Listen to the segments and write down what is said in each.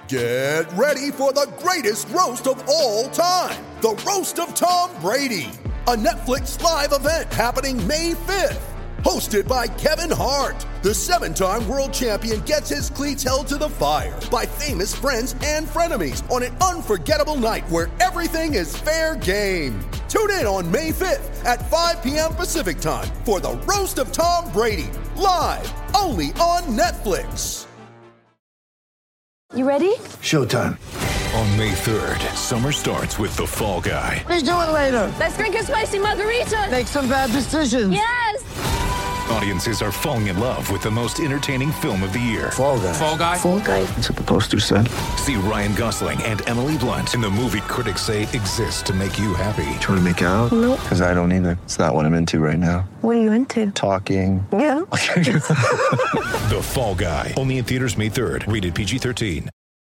Get ready for the greatest roast of all time, the Roast of Tom Brady, a Netflix live event happening May 5th. Hosted by Kevin Hart, the 7-time world champion gets his cleats held to the fire by famous friends and frenemies on an unforgettable night where everything is fair game. Tune in on May 5th at 5 p.m. Pacific time for the Roast of Tom Brady, live only on Netflix. You ready? Showtime. On May 3rd, summer starts with The Fall Guy. Let's do it later. Let's drink a spicy margarita. Make some bad decisions. Yes! Audiences are falling in love with the most entertaining film of the year. Fall Guy. Fall Guy? Fall guy. That's what the poster said. See Ryan Gosling and Emily Blunt in the movie critics say exists to make you happy. Trying to make it out? Nope. Because I don't either. It's not what I'm into right now. What are you into? Talking. Yeah. The Fall Guy. Only in theaters May 3rd. Rated PG-13.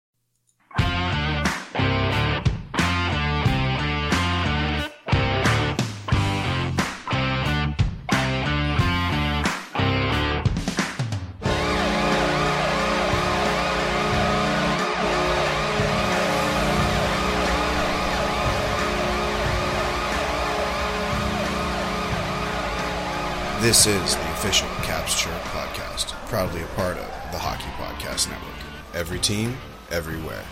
This is the official Caps Chirp podcast, proudly a part of the Hockey Podcast Network. Every team, everywhere.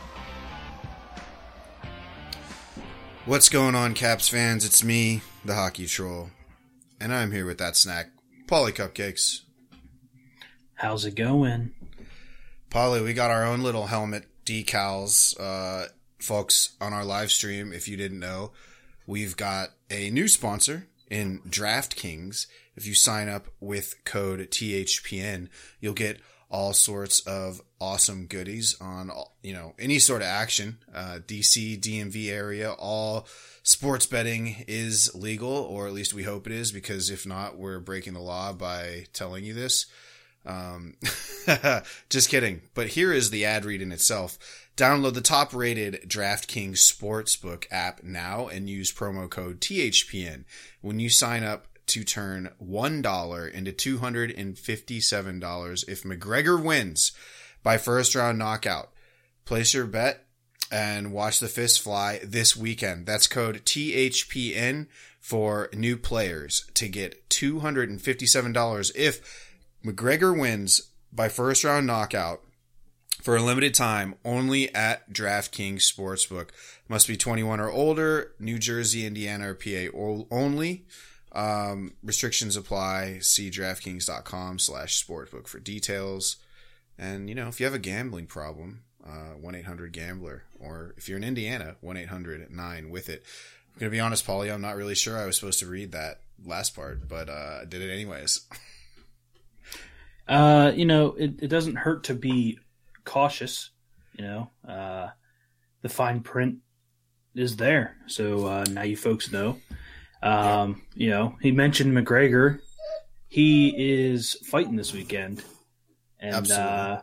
What's going on, Caps fans? It's me, the Hockey Troll, and I'm here with that snack, Paulie Cupcakes. How's it going? Paulie, we got our own little helmet decals, folks, on our live stream. If you didn't know, we've got a new sponsor in DraftKings. If you sign up with code THPN, you'll get all sorts of awesome goodies on, any sort of action. DC, DMV area, all sports betting is legal, or at least we hope it is, because if not, we're breaking the law by telling you this. Just kidding. But here is the ad read in itself. Download the top-rated DraftKings Sportsbook app now and use promo code THPN when you sign up to turn $1 into $257 if McGregor wins by first-round knockout. Place your bet and watch the fist fly this weekend. That's code THPN for new players to get $257 if McGregor wins by first-round knockout. For a limited time, only at DraftKings Sportsbook. Must be 21 or older, New Jersey, Indiana, or PA only. Restrictions apply. See DraftKings.com/sportsbook for details. And, if you have a gambling problem, 1-800-GAMBLER. Or if you're in Indiana, 1-800-9-WITH-IT. I'm going to be honest, Paulie, I'm not really sure I was supposed to read that last part, but I did it anyways. It doesn't hurt to be cautious. The fine print is there, so now you folks know. He mentioned McGregor. He is fighting this weekend, and Absolutely.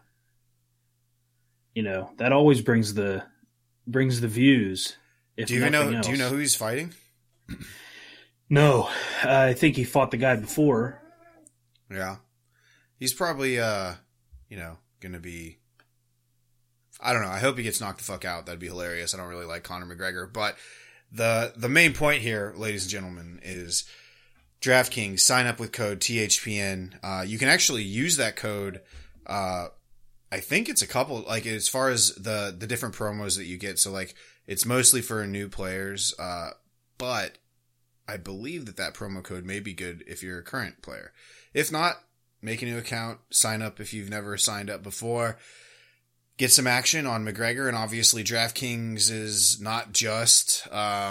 That always brings the views. If Do you nothing know? else. Do you know who he's fighting? No, I think he fought the guy before. Yeah, he's probably going to be. I don't know. I hope he gets knocked the fuck out. That'd be hilarious. I don't really like Conor McGregor. But the main point here, ladies and gentlemen, is DraftKings. Sign up with code THPN. You can actually use that code. I think it's a couple, as far as the different promos that you get. So, it's mostly for new players. But I believe that promo code may be good if you're a current player. If not, make a new account. Sign up if you've never signed up before. Get some action on McGregor, and obviously DraftKings is not just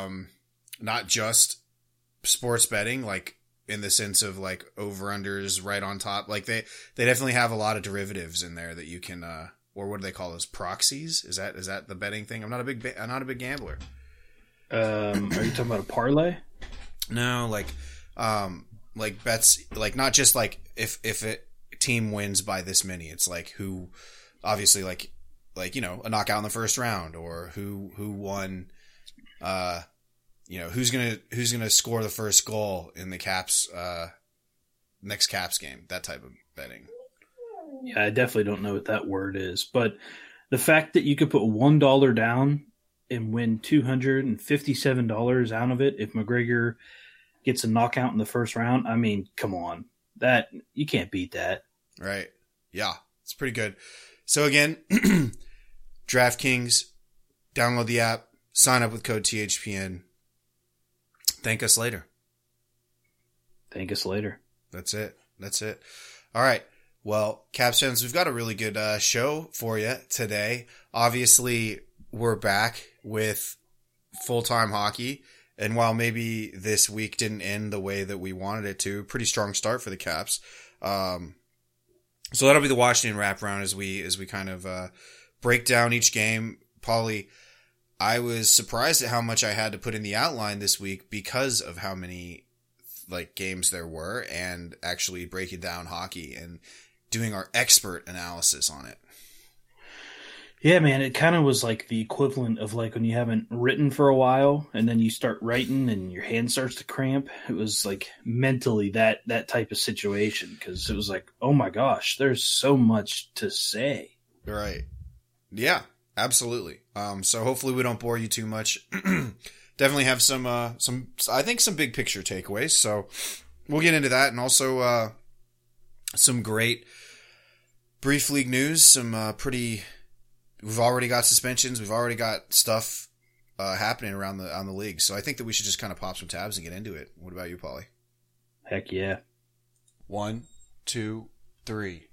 sports betting, in the sense of over-unders right on top. They definitely have a lot of derivatives in there that you can, or what do they call those, proxies? Is that the betting thing? I'm not a big gambler. Are you talking about a parlay? No, bets, not just if a team wins by this many. It's who. Obviously, a knockout in the first round, or who won, who's gonna score the first goal in the Caps next Caps game. That type of betting. Yeah, I definitely don't know what that word is, but the fact that you could put $1 down and win $257 out of it if McGregor gets a knockout in the first round, I mean, come on. That you can't beat that. Right. Yeah, it's pretty good. So again, DraftKings, download the app, sign up with code THPN. Thank us later. Thank us later. That's it. All right. Well, Caps fans, we've got a really good show for you today. Obviously, we're back with full-time hockey. And while maybe this week didn't end the way that we wanted it to, pretty strong start for the Caps. So that'll be the Washington wraparound as we kind of break down each game. Paulie, I was surprised at how much I had to put in the outline this week because of how many games there were, and actually breaking down hockey and doing our expert analysis on it. Yeah, man, it kind of was like the equivalent of like when you haven't written for a while and then you start writing and your hand starts to cramp. It was like mentally that type of situation, because it was like, oh my gosh, there's so much to say. Right. Yeah, absolutely. So hopefully we don't bore you too much. Definitely have some I think some big picture takeaways. So we'll get into that, and also some great brief league news, some we've already got suspensions. We've already got stuff happening around the league. So I think that we should just kind of pop some tabs and get into it. What about you, Paulie? Heck yeah. 1, 2, 3.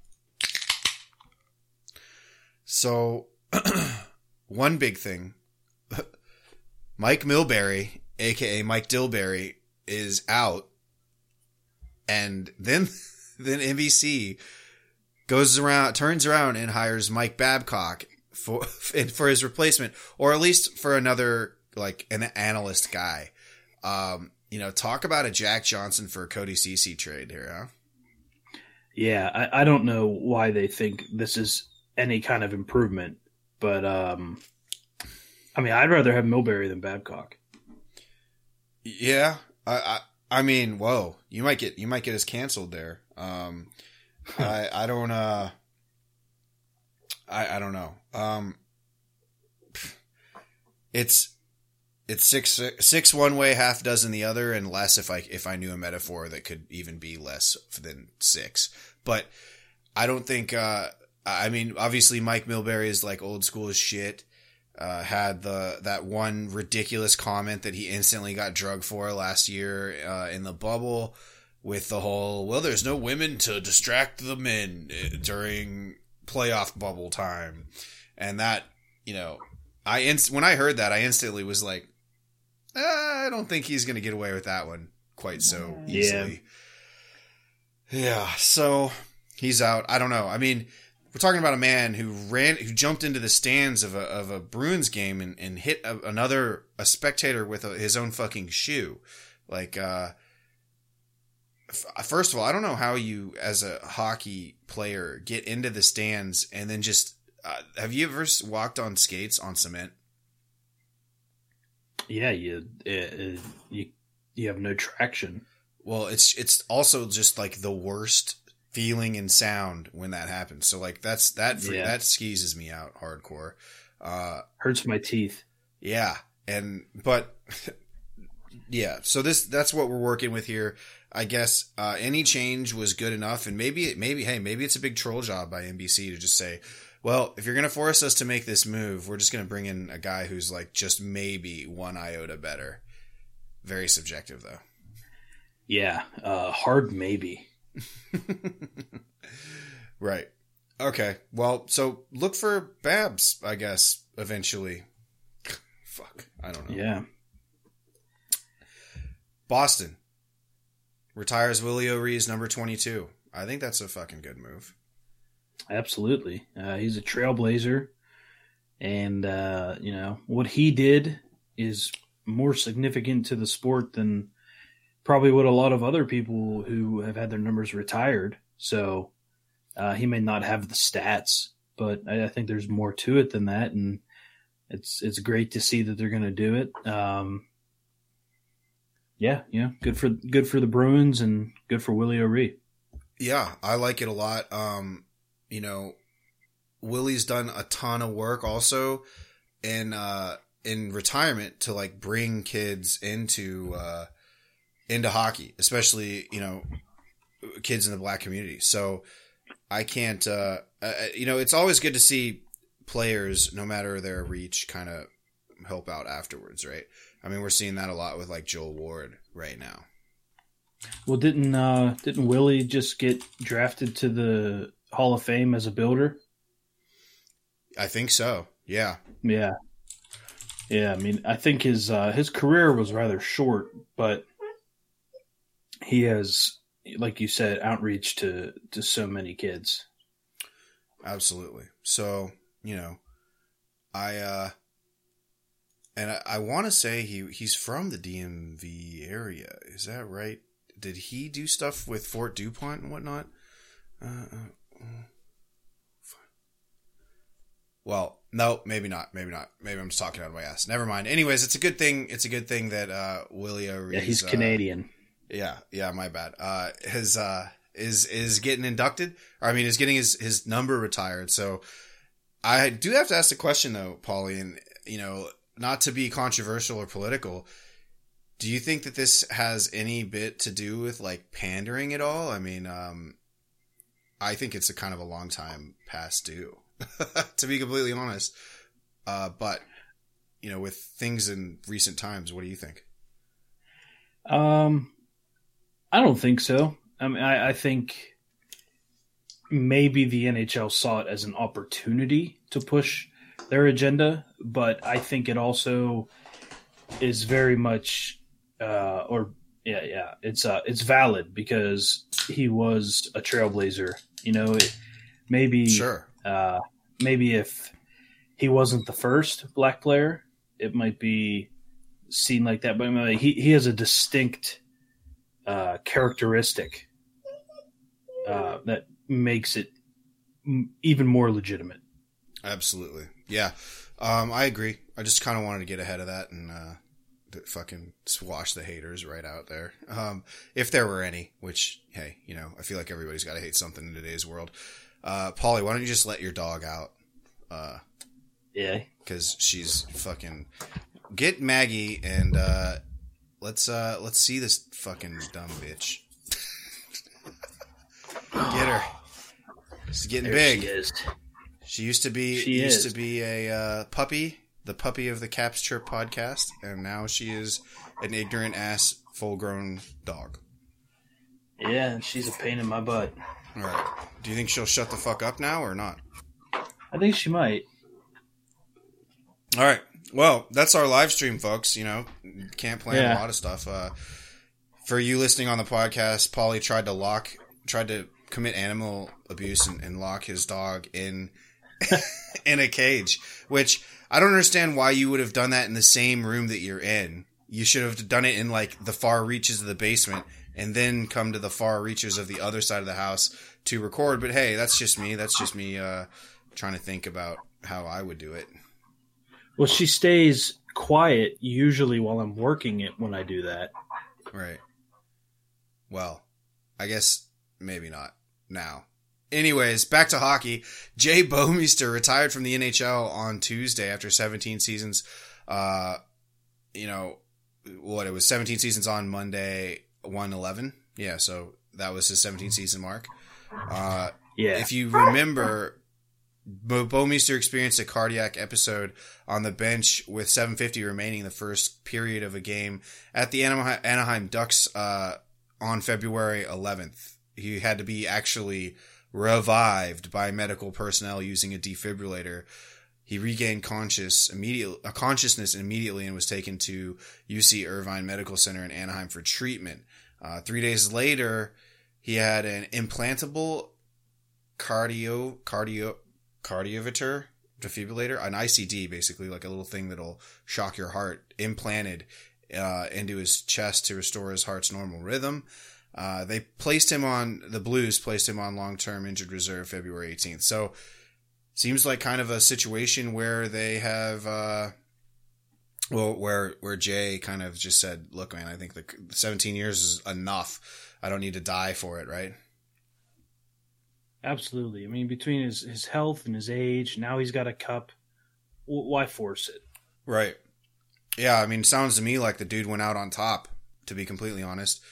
So one big thing, Mike Milbury, aka Mike Dilbury, is out, and then NBC turns around and hires Mike Babcock for his replacement, or at least for another, like, an analyst guy. Talk about a Jack Johnson for Cody Ceci trade here, huh? Yeah, I don't know why they think this is any kind of improvement, but I mean, I'd rather have Milbury than Babcock. Yeah, I mean, whoa, you might get us canceled there. I don't know. It's six one way, half dozen the other, and less if I knew a metaphor that could even be less than six. But I don't think. I mean, obviously, Mike Milbury is like old school as shit. Had that one ridiculous comment that he instantly got drugged for last year in the bubble, with the whole, well, there's no women to distract the men during playoff bubble time. And that, when I heard that, I instantly was like, I don't think he's going to get away with that one quite so easily. Yeah. So he's out. I don't know. I mean, we're talking about a man who jumped into the stands of a Bruins game and hit a spectator with his own fucking shoe. Like, first of all, I don't know how you, as a hockey player, get into the stands and then just, have you ever walked on skates on cement? Yeah, you have no traction. Well, it's also just like the worst feeling and sound when that happens. So like that skeezes me out hardcore. Hurts my teeth. Yeah. But yeah, so that's what we're working with here. I guess any change was good enough, and maybe it's a big troll job by NBC to just say, well, if you're going to force us to make this move, we're just going to bring in a guy who's like just maybe one iota better. Very subjective though. Yeah, hard maybe. Right. Okay. Well, so look for Babs, I guess, eventually. Fuck. I don't know. Yeah. Boston retires Willie O'Ree's number 22. I think that's a fucking good move. Absolutely. He's a trailblazer, and what he did is more significant to the sport than probably what a lot of other people who have had their numbers retired. So he may not have the stats, but I think there's more to it than that, and it's great to see that they're going to do it. Good for the Bruins and good for Willie O'Ree. Yeah, I like it a lot. Willie's done a ton of work also in retirement to like bring kids into hockey, especially, you know, kids in the Black community. So I can't, you know, it's always good to see players, no matter their reach, kind of help out afterwards, right? I mean, we're seeing that a lot with like Joel Ward right now. Well, didn't Willie just get drafted to the Hall of Fame as a builder? I think so. Yeah. Yeah. Yeah. I mean, I think his career was rather short, but he has, like you said, outreach to so many kids. Absolutely. So, you know, I want to say he's from the DMV area. Is that right? Did he do stuff with Fort DuPont and whatnot? Well, no, maybe not. Maybe I'm just talking out of my ass. Never mind. Anyways, it's a good thing. It's a good thing that Willie O'Reilly. Yeah, he's Canadian. Yeah, my bad. Is getting inducted. Or, I mean, is getting his number retired. So I do have to ask the question though, Paulie, and you know, not to be controversial or political, do you think that this has any bit to do with like pandering at all? I mean, I think it's a kind of a long time past due, to be completely honest. But you know, with things in recent times, what do you think? I don't think so. I mean, I think maybe the NHL saw it as an opportunity to push their agenda, but I think it also is very much, it's valid because he was a trailblazer. You know, maybe if he wasn't the first Black player, it might be seen like that. But I mean, he has a distinct characteristic that makes it even more legitimate. Absolutely. Yeah. I agree. I just kind of wanted to get ahead of that and fucking swash the haters right out there. If there were any, which, hey, you know, I feel like everybody's got to hate something in today's world. Paulie, why don't you just let your dog out? Yeah. Because she's fucking... Get Maggie and let's see this fucking dumb bitch. Get her. She's getting big. She is. She used to be a puppy, the puppy of the Caps Chirp podcast, and now she is an ignorant ass full grown dog. Yeah, and she's a pain in my butt. All right. Do you think she'll shut the fuck up now or not? I think she might. All right. Well, that's our live stream, folks. You know, can't plan a lot of stuff. For you listening on the podcast, Paulie tried to commit animal abuse and lock his dog in a cage, which I don't understand why you would have done that in the same room that you're in. You should have done it in like the far reaches of the basement and then come to the far reaches of the other side of the house to record. But hey, that's just me. That's just me trying to think about how I would do it. Well, she stays quiet usually while I'm working it when I do that. Right. Well, I guess maybe not now. Anyways, back to hockey. Jay Bouwmeester retired from the NHL on Tuesday after 17 seasons. You know, what, it was 17 seasons on Monday, 1/11. Yeah, so that was his 17 season mark. Yeah. If you remember, Bouwmeester experienced a cardiac episode on the bench with 7:50 remaining in the first period of a game at the Anaheim Ducks on February 11th. He had to be actually revived by medical personnel using a defibrillator. He regained consciousness immediately and was taken to UC Irvine Medical Center in Anaheim for treatment. 3 days later, he had an implantable cardioverter defibrillator, an ICD, basically like a little thing that'll shock your heart, implanted into his chest to restore his heart's normal rhythm. The Blues placed him on long-term injured reserve February 18th. So seems like kind of a situation where they have, where Jay kind of just said, look, man, I think the 17 years is enough. I don't need to die for it. Right. Absolutely. I mean, between his health and his age, now he's got a cup. Why force it? Right. Yeah, I mean, sounds to me like the dude went out on top, to be completely honest.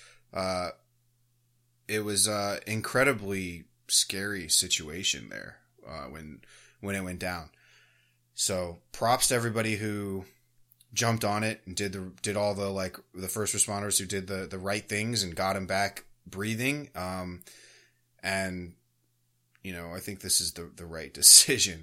It was an incredibly scary situation there when it went down. So props to everybody who jumped on it and did all the first responders who did the right things and got him back breathing. And, I think this is the right decision,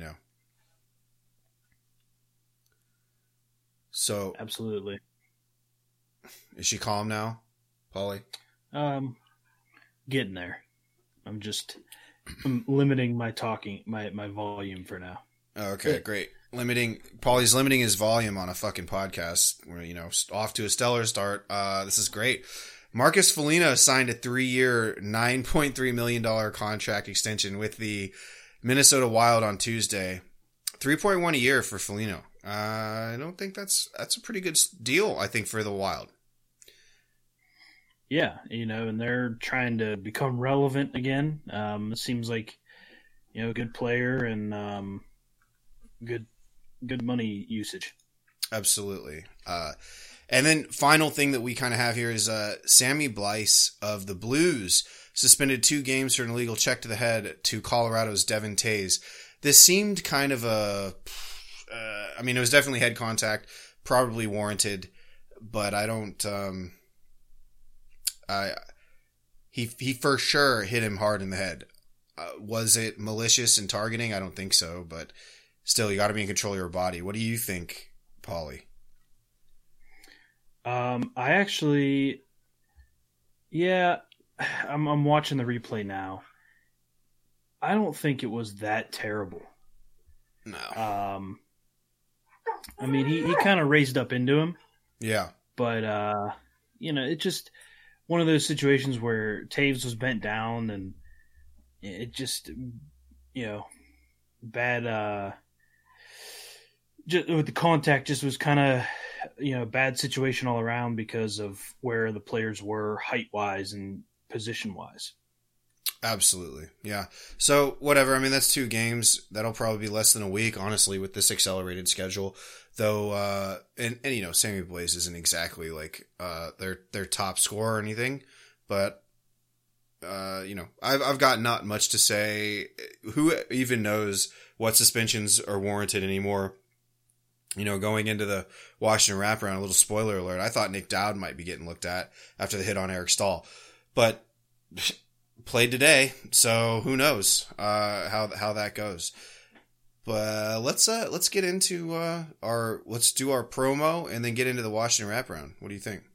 So Absolutely. Is she calm now, Paulie? Getting there. I'm limiting my talking, my volume for now. Okay, great. Paulie's limiting his volume on a fucking podcast. We're, off to a stellar start. This is great. Marcus Foligno signed a 3-year, $9.3 million contract extension with the Minnesota Wild on Tuesday. 3.1 a year for Foligno. I don't think that's a pretty good deal, I think, for the Wild. Yeah, and they're trying to become relevant again. It seems like, a good player and good money usage. Absolutely. And then final thing that we kind of have here is Sammy Blyce of the Blues suspended 2 games for an illegal check to the head to Colorado's Devin Tays. This seemed kind of it was definitely head contact, probably warranted, but I don't, he for sure hit him hard in the head. Was it malicious and targeting? I don't think so, but still, you got to be in control of your body. What do you think, Paulie? I'm watching the replay now. I don't think it was that terrible. No. He kind of raised up into him. Yeah. But, it's just one of those situations where Taves was bent down and it just, bad, just with the contact just was kind of, bad situation all around because of where the players were height-wise and position-wise. Absolutely. Yeah. So whatever. I mean, that's 2 games. That'll probably be less than a week, honestly, with this accelerated schedule. Though, Sammy Blaze isn't exactly like, their top scorer or anything, but, I've got not much to say. Who even knows what suspensions are warranted anymore? Going into the Washington wraparound, a little spoiler alert, I thought Nick Dowd might be getting looked at after the hit on Eric Stahl, but played today, so who knows how that goes. But let's get into let's do our promo and then get into the Washington wraparound. What do you think?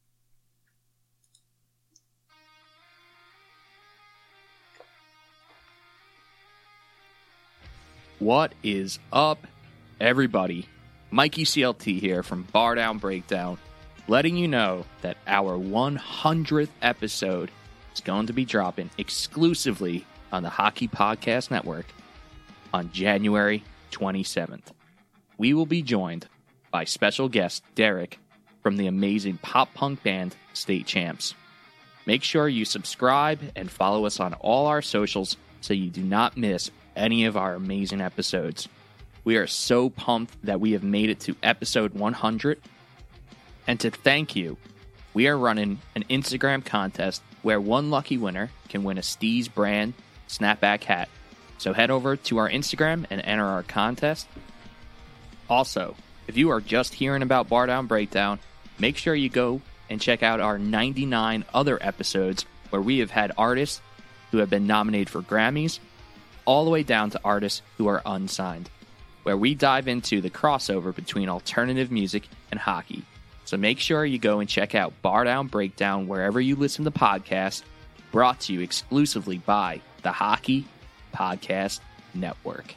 What is up, everybody? Mikey CLT here from Bar Down Breakdown, letting you know that our 100th episode is going to be dropping exclusively on the Hockey Podcast Network on January 27th. We will be joined by special guest Derek from the amazing pop punk band State Champs. Make sure you subscribe and follow us on all our socials so you do not miss any of our amazing episodes. We are so pumped that we have made it to episode 100. And to thank you, we are running an Instagram contest where one lucky winner can win a Steez brand snapback hat. So head over to our Instagram and enter our contest. Also, if you are just hearing about Bar Down Breakdown, make sure you go and check out our 99 other episodes where we have had artists who have been nominated for Grammys, all the way down to artists who are unsigned, where we dive into the crossover between alternative music and hockey. So make sure you go and check out Bar Down Breakdown wherever you listen to podcasts, brought to you exclusively by the Hockey Podcast Network.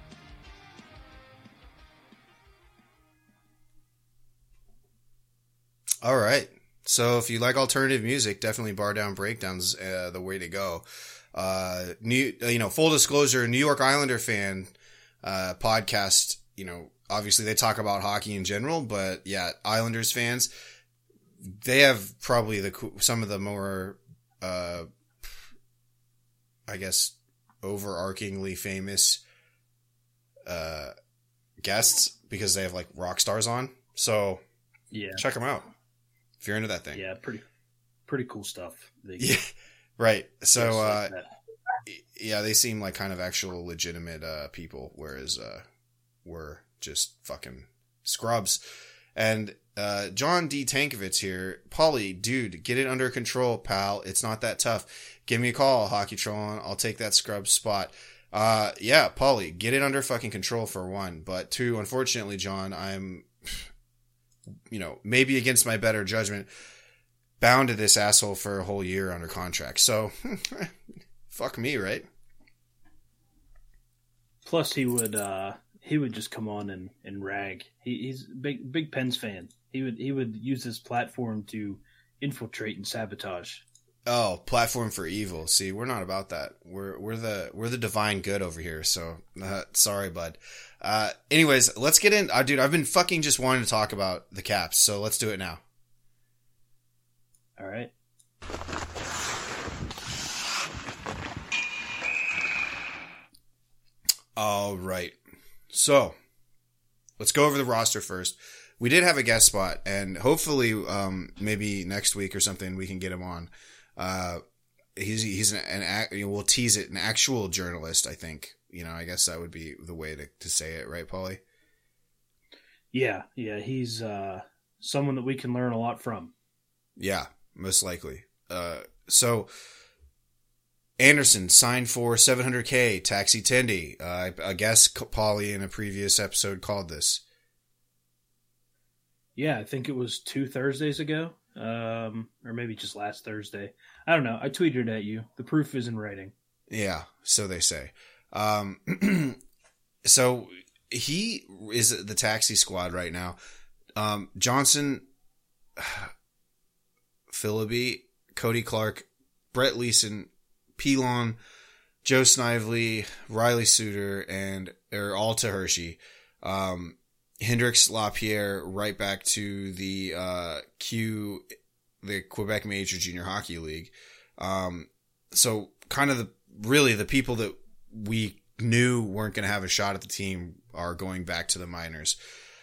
All right. So if you like alternative music, definitely Bar Down Breakdown's the way to go. Full disclosure, New York Islander fan podcast, obviously they talk about hockey in general, but yeah, Islanders fans, they have probably some of the more I guess, overarchingly famous guests because they have like rock stars on. So Yeah. check them out if you're into that thing. Yeah, pretty cool stuff. Yeah, right. So like that. yeah, they seem like kind of actual legitimate people, whereas we're just fucking scrubs. And John D. Tankovitz here. Paulie, dude, get it under control, pal. It's not that tough. Give me a call, Hockey Trollin'. I'll take that scrub spot. Yeah, Paulie, get it under fucking control for one. But two, unfortunately, John, I'm, maybe against my better judgment, bound to this asshole for a whole year under contract. So, fuck me, right? Plus, he would just come on and rag. He's a big Pens fan. He would use this platform to infiltrate and sabotage. Oh, platform for evil. See, we're not about that. We're the divine good over here. So sorry, bud. Anyways, let's get in. Dude, I've been fucking just wanting to talk about the Caps. So let's do it now. All right. All right. So let's go over the roster first. We did have a guest spot, and hopefully, maybe next week or something, we can get him on. He's we'll tease it, an actual journalist, I think. I guess that would be the way to say it, right, Paulie? Yeah, he's someone that we can learn a lot from. Yeah, most likely. So Anderson signed for $700K, Taxi Tendi. I guess Paulie in a previous episode called this. Yeah, I think it was 2 Thursdays ago, or maybe just last Thursday. I don't know. I tweeted at you. The proof is in writing. Yeah, so they say. So he is the taxi squad right now. Johnson, Philliby, Cody Clark, Brett Leeson, Pilon, Joe Snively, Riley Suter, and Alta Hershey. Hendrix Lapierre right back to the the Quebec Major Junior Hockey League. So kind of the people that we knew weren't going to have a shot at the team are going back to the minors.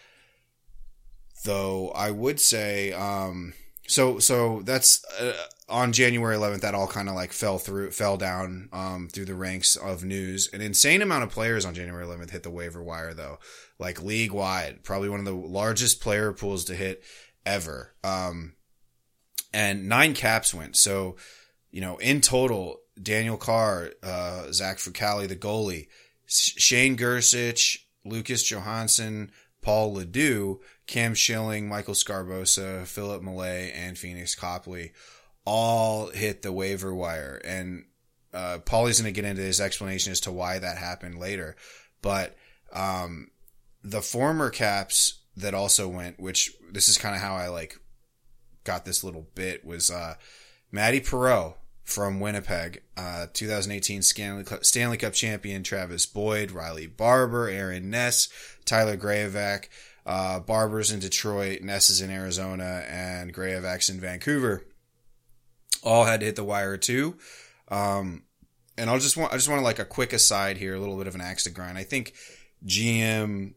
Though I would say, so that's on January 11th, that all kind of like fell down through the ranks of news. An insane amount of players on January 11th hit the waiver wire though, like league wide, probably one of the largest player pools to hit ever. And 9 Caps went. So, in total, Daniel Carr, Zach Fucali, the goalie, Shane Gersich, Lucas Johansson, Paul Ledoux, Cam Schilling, Michael Scarbosa, Philip Millay, and Phoenix Copley all hit the waiver wire. And Paulie's going to get into his explanation as to why that happened later. But the former Caps that also went, which this is kind of how I got this little bit, was Matty Perreault from Winnipeg, 2018 Stanley Cup champion Travis Boyd, Riley Barber, Aaron Ness, Tyler Graovac. Barber's in Detroit, Ness is in Arizona, and Graovac's in Vancouver. All had to hit the wire too. And I just want to a quick aside here, a little bit of an axe to grind. I think GM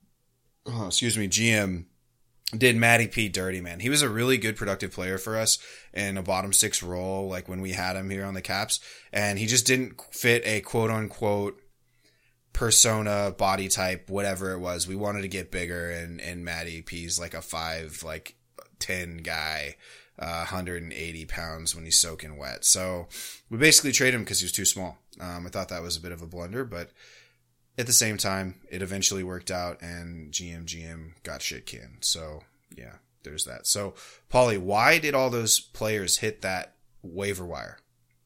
did Matty P dirty, man. He was a really good productive player for us in a bottom 6 role, when we had him here on the Caps, and he just didn't fit a quote unquote persona, body type, whatever it was. We wanted to get bigger, and Matty P's like a 5'10" guy, 180 pounds when he's soaking wet. So we basically traded him because he was too small. I thought that was a bit of a blunder, but at the same time, it eventually worked out, and GM got shit canned. So yeah, there's that. So Paulie, why did all those players hit that waiver wire?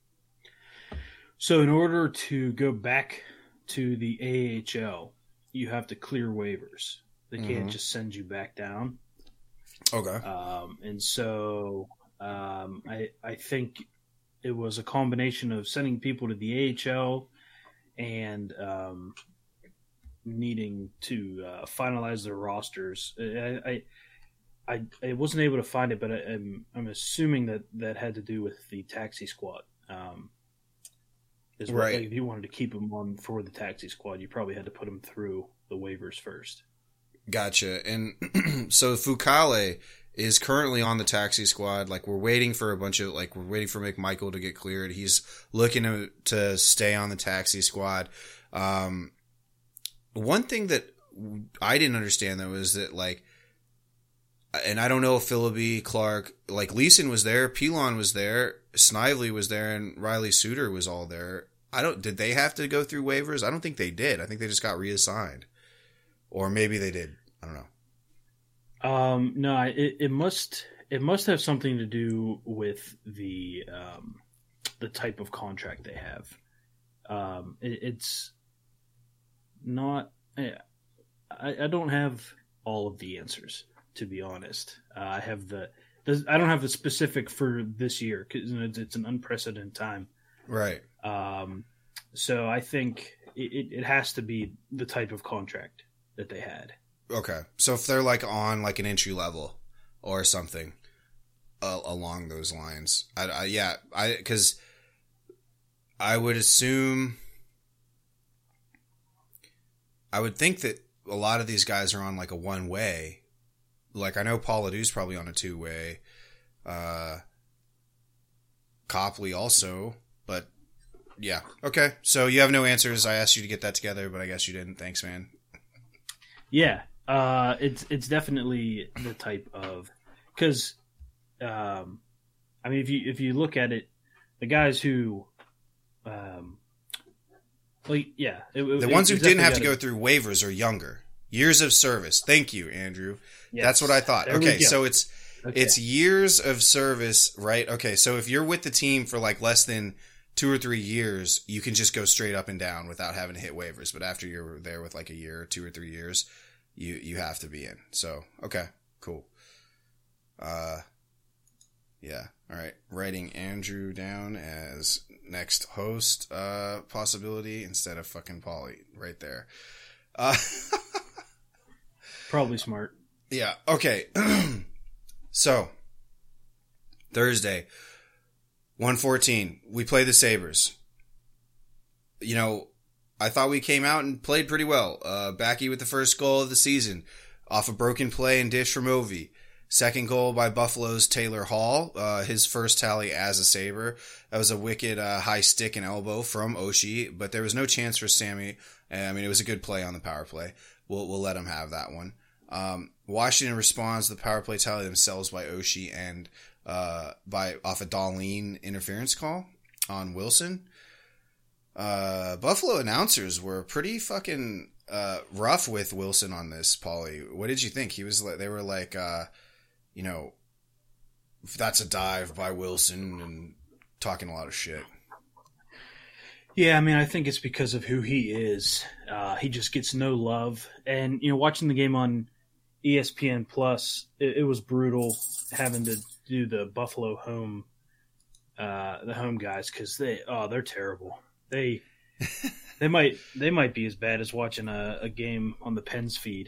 So in order to go back to the AHL, you have to clear waivers. They can't just send you back down. Okay. And so I think it was a combination of sending people to the AHL and needing to finalize their rosters. I wasn't able to find it, but I'm assuming that had to do with the taxi squad. Is what, like, if you wanted to keep him on for the taxi squad, you probably had to put him through the waivers first. Gotcha. And so Fukale is currently on the taxi squad. Like, we're waiting for we're waiting for McMichael to get cleared. He's looking to stay on the taxi squad. One thing that I didn't understand, though, is that, like, and I don't know if Philliby, Clark, like, Leeson was there, Pilon was there, Snively was there, and Riley Suter was all there. Did they have to go through waivers? I don't think they did. I think they just got reassigned. Or maybe they did. I don't know. No, it must have something to do with the type of contract they have. It's not. I don't have all of the answers, to be honest. I don't have the specific for this year because it's an unprecedented time. Right. So I think it has to be the type of contract that they had. Okay. So if they're like on like an entry level or something along those lines, because I would assume, I would think that a lot of these guys are on like a one way. Like, I know Paul Ladue's probably on a two-way. Copley also, but yeah. Okay. So you have no answers. I asked you to get that together, but I guess you didn't. Thanks, man. Yeah. It's definitely the type of, cause, I mean, if you look at it, the guys who, the ones who didn't have to go through waivers are younger. Years of service. Thank you, Andrew. Yes. That's what I thought. Okay, so it's years of service, right? Okay, so if you're with the team for like less than 2 or 3 years, you can just go straight up and down without having to hit waivers. But after you're there with like a year or 2 or 3 years, you have to be in. So, okay, cool. Yeah. All right. Writing Andrew down as next host possibility instead of fucking Paulie right there. Probably smart. Yeah. Okay. So Thursday, 1:14, we play the Sabres. You know, I thought we came out and played pretty well. Backy with the first goal of the season off a broken play and dish from Ovi. Second goal by Buffalo's Taylor Hall, his first tally as a Sabre. That was a wicked high stick and elbow from Oshie, but there was no chance for Sammy. I mean, it was a good play on the power play. We'll let him have that one. Washington responds to the power play tally themselves by Oshie and off a Dahlin interference call on Wilson. Buffalo announcers were pretty fucking rough with Wilson on this, Paulie. What did you think? They were like, that's a dive by Wilson, and talking a lot of shit. Yeah, I mean, I think it's because of who he is. He just gets no love. And, watching the game on ESPN Plus, it was brutal having to do the Buffalo home guys, because they're terrible. They might be as bad as watching a game on the Pens feed.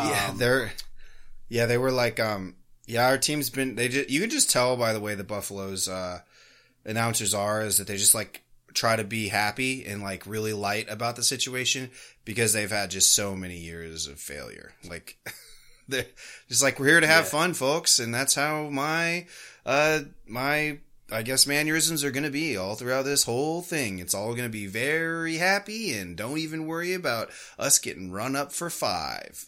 They were like, our team's been, you can just tell by the way the Buffalo's announcers are, is that they just like try to be happy and like really light about the situation because they've had just so many years of failure. Like, they're just like, we're here to have fun, folks, and that's how my I guess mannerisms are going to be all throughout this whole thing. It's all going to be very happy, and don't even worry about us getting run up for 5.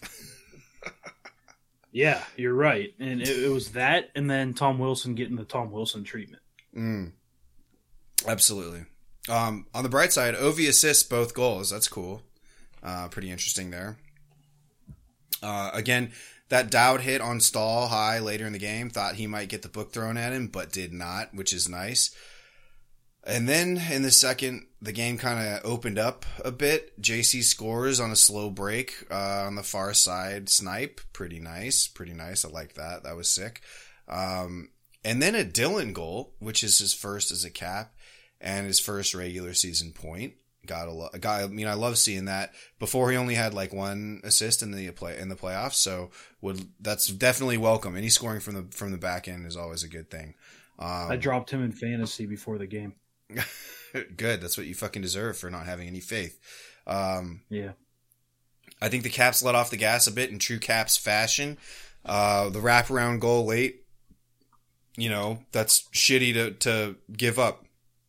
Yeah, you're right. And it was that, and then Tom Wilson getting the Tom Wilson treatment. Absolutely. On the bright side, Ovi assists both goals. That's cool. Pretty interesting there. Again, that Dowd hit on Stahl high later in the game. Thought he might get the book thrown at him, but did not, which is nice. And then in the second, the game kind of opened up a bit. JC scores on a slow break on the far side snipe. Pretty nice. I like that. That was sick. And then a Dylan goal, which is his first as a Cap and his first regular season point. I love seeing that. Before, he only had like 1 assist in the playoffs, so that's definitely welcome. Any scoring from the back end is always a good thing. I dropped him in fantasy before the game. Good. That's what you fucking deserve for not having any faith. Yeah. I think the Caps let off the gas a bit in true Caps fashion. The wraparound goal late, that's shitty to give up.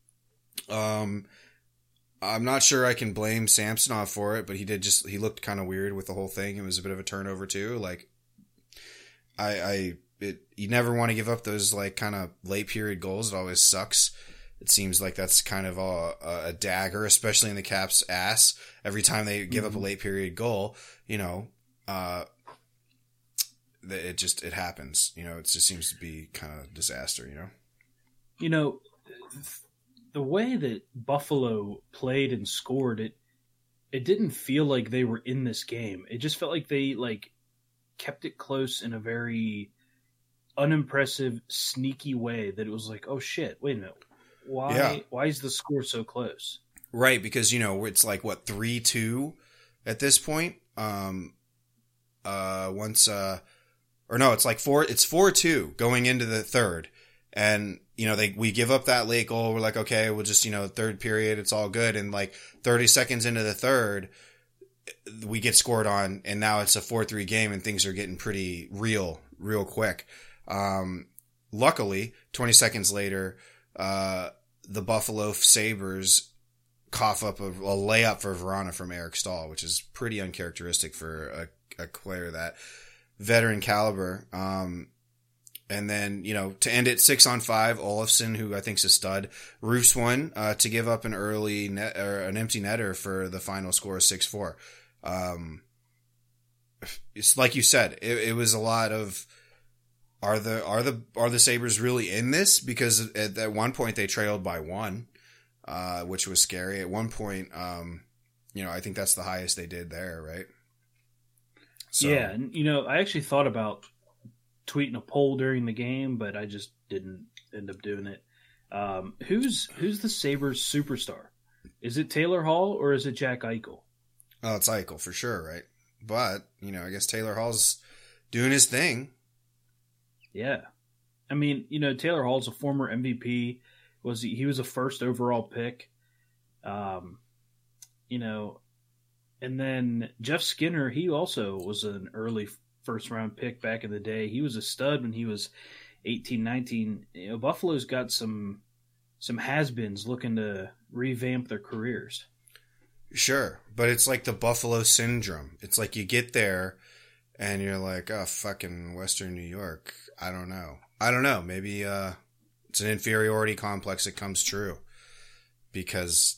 I'm not sure I can blame Samsonov for it, but he looked kind of weird with the whole thing. It was a bit of a turnover too. Like, you never want to give up those like kind of late period goals. It always sucks. It seems like that's kind of a dagger, especially in the Caps' ass. Every time they give up a late period goal, it happens. It just seems to be kind of disaster. The way that Buffalo played and scored, it didn't feel like they were in this game. It just felt like they kept it close in a very unimpressive, sneaky way that it was like, oh shit, wait a minute. Why is the score so close? Right, because it's like what 3-2 at this point. It's like 4-2 going into the third. And, we give up that late goal. We're like, okay, we'll just, third period, it's all good. And like 30 seconds into the third, we get scored on, and now it's a 4-3 game and things are getting pretty real quick. Luckily, 20 seconds later, the Buffalo Sabres cough up a layup for Verona from Eric Stahl, which is pretty uncharacteristic for a player that veteran caliber. And then, to end it 6-on-5, Olofsson, who I think is a stud, roofs one to give up an early net or an empty netter for the final score of 6-4. It's like you said, it was a lot of are the Sabres really in this? Because at one point they trailed by 1, which was scary. At one point, I think that's the highest they did there, right? So, yeah, and I actually thought about tweeting a poll during the game, but I just didn't end up doing it. Who's the Sabres superstar? Is it Taylor Hall or is it Jack Eichel? Oh, it's Eichel for sure, right? But, I guess Taylor Hall's doing his thing. Yeah. I mean, Taylor Hall's a former MVP. He was a first overall pick. And then Jeff Skinner, he also was an early first round pick back in the day. He was a stud when he was 18, 19. Buffalo's got some has-beens looking to revamp their careers. Sure, but it's like the Buffalo syndrome. It's like you get there and you're like, oh, fucking Western New York. I don't know. Maybe it's an inferiority complex that comes true because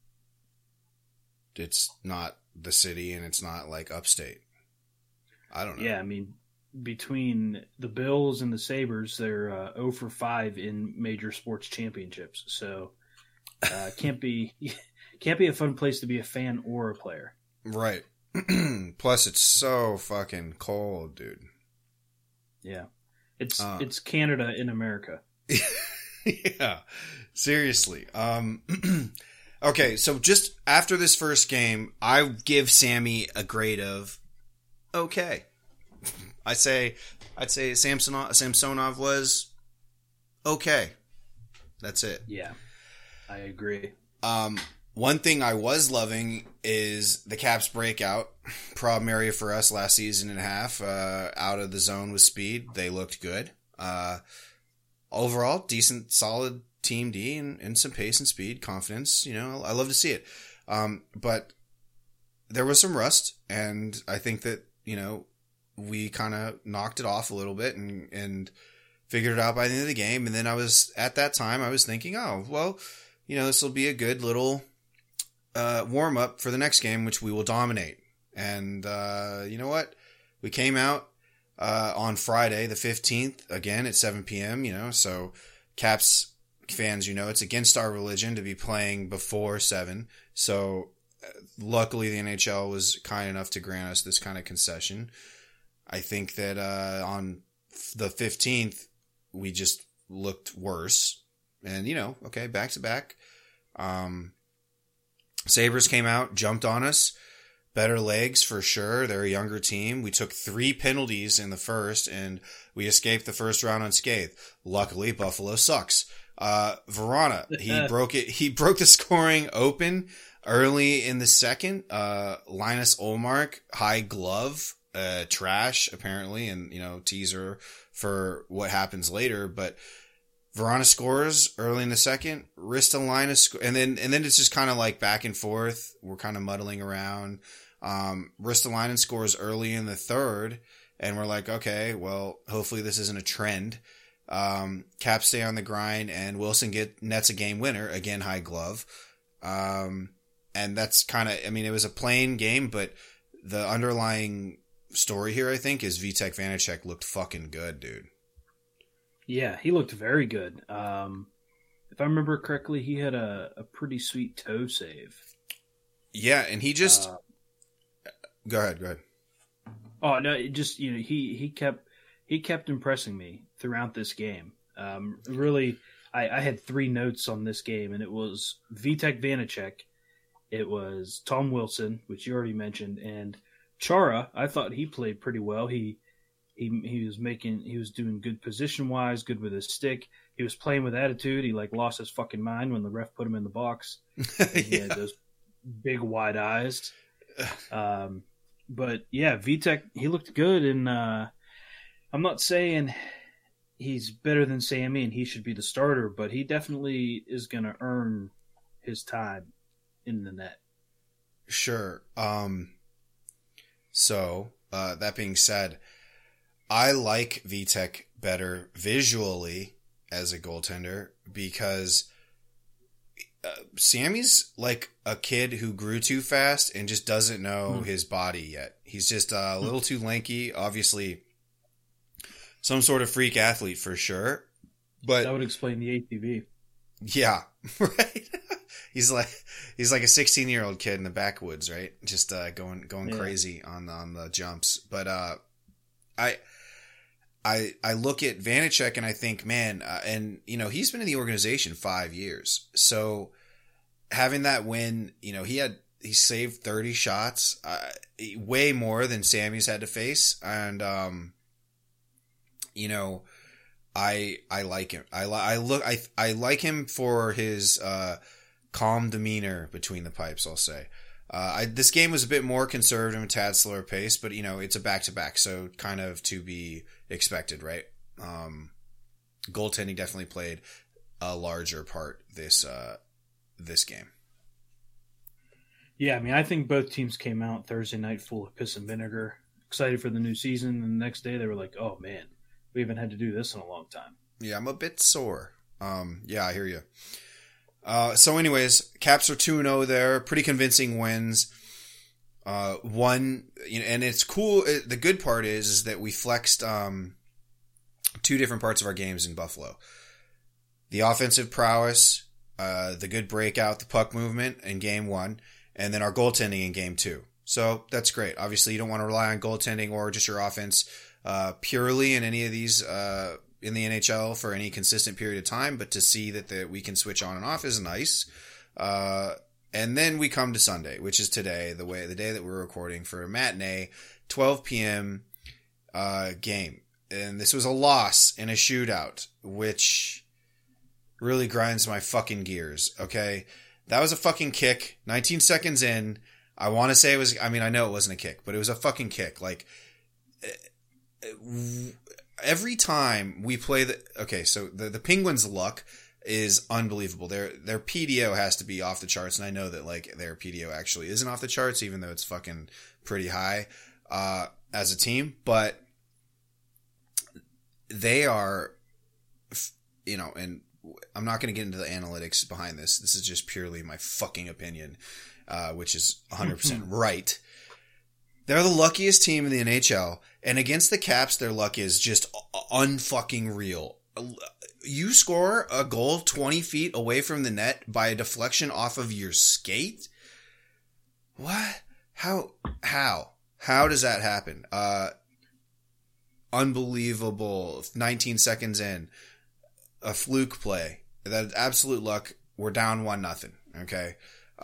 it's not the city and it's not like upstate. I don't know. Yeah, I mean, between the Bills and the Sabres, they're 0 for 5 in major sports championships. So can't be a fun place to be a fan or a player. Right. Plus, it's so fucking cold, dude. Yeah. It's Canada in America. Yeah. Seriously. Okay, so just after this first game, I give Sammy a grade of okay. I'd say Samsonov was okay. That's it. Yeah, I agree. One thing I was loving is the Caps breakout. Problem area for us last season and a half. Out of the zone with speed. They looked good. Overall, decent, solid Team D and some pace and speed, confidence. I love to see it. But there was some rust, and I think that, we kind of knocked it off a little bit and figured it out by the end of the game. And then at that time, I was thinking, oh, well, this will be a good little warm up for the next game, which we will dominate. And you know what? We came out on Friday, the 15th, again at 7 p.m., so Caps fans, it's against our religion to be playing before 7. So luckily the NHL was kind enough to grant us this kind of concession. I think that on the 15th, we just looked worse. And, okay, back to back. Sabres came out, jumped on us. Better legs for sure. They're a younger team. We took 3 penalties in the first, and we escaped the first round unscathed. Luckily, Buffalo sucks. Verona, he broke it. He broke the scoring open early in the second. Linus Olmark, high glove, trash apparently, and teaser for what happens later. But Verona scores early in the second. Ristolainen, and then it's just kind of like back and forth. We're kind of muddling around. Ristolainen scores early in the third, and we're like, okay, well, hopefully this isn't a trend. Caps stay on the grind, and Wilson nets a game winner, again high glove. And that's kind of, it was a plain game, but the underlying story here, I think, is Vitek Vanacek looked fucking good, dude. Yeah, he looked very good. If I remember correctly, he had a pretty sweet toe save. Yeah, and he just go ahead. Oh no, it just he kept impressing me throughout this game. Really, I had 3 notes on this game, and it was Vitek Vanacek, it was Tom Wilson, which you already mentioned, and Chara. I thought he played pretty well. He was doing good position wise, good with his stick. He was playing with attitude. He lost his fucking mind when the ref put him in the box. He had those big wide eyes. But yeah, Vitek, he looked good, and I'm not saying he's better than Sammy and he should be the starter, but he definitely is going to earn his time in the net. Sure. So that being said, I like Vitek better visually as a goaltender because Sammy's like a kid who grew too fast and just doesn't know his body yet. He's just a little too lanky. Obviously, some sort of freak athlete for sure. But that would explain the ATV. Yeah, right. He's like a 16-year-old kid in the backwoods, right? Just going crazy on the jumps. But I look at Vanacek and I think, man, and he's been in the organization 5 years. So having that win, he saved 30 shots, way more than Sammy's had to face, and I like him. I like him for his calm demeanor between the pipes, I'll say. This game was a bit more conservative and tad slower pace, but it's a back-to-back, so kind of to be expected, right? Goaltending definitely played a larger part this game. Yeah, I think both teams came out Thursday night full of piss and vinegar, excited for the new season, and the next day they were like, oh man, we haven't had to do this in a long time. Yeah, I'm a bit sore. Yeah, I hear you. So anyways, Caps are 2-0 there. Pretty convincing wins. One, and it's cool. The good part is that we flexed 2 different parts of our games in Buffalo. The offensive prowess, the good breakout, the puck movement in game 1, and then our goaltending in game 2. So that's great. Obviously, you don't want to rely on goaltending or just your offense purely in any of these in the NHL for any consistent period of time, but to see that we can switch on and off is nice. And then we come to Sunday, which is today, the day that we're recording, for a matinee, 12 p.m. Game. And this was a loss in a shootout, which really grinds my fucking gears, okay? That was a fucking kick. 19 seconds in. I want to say it was, I know it wasn't a kick, but it was a fucking kick. Every time we play so the Penguins' luck is unbelievable. Their PDO has to be off the charts, and I know that their PDO actually isn't off the charts, even though it's fucking pretty high as a team. But they are, and I'm not going to get into the analytics behind this. This is just purely my fucking opinion, which is 100% right. They're the luckiest team in the NHL, and against the Caps, their luck is just unfucking real. You score a goal 20 feet away from the net by a deflection off of your skate? What? How does that happen? Unbelievable. 19 seconds in, a fluke play. That absolute luck. We're down 1-0. Okay.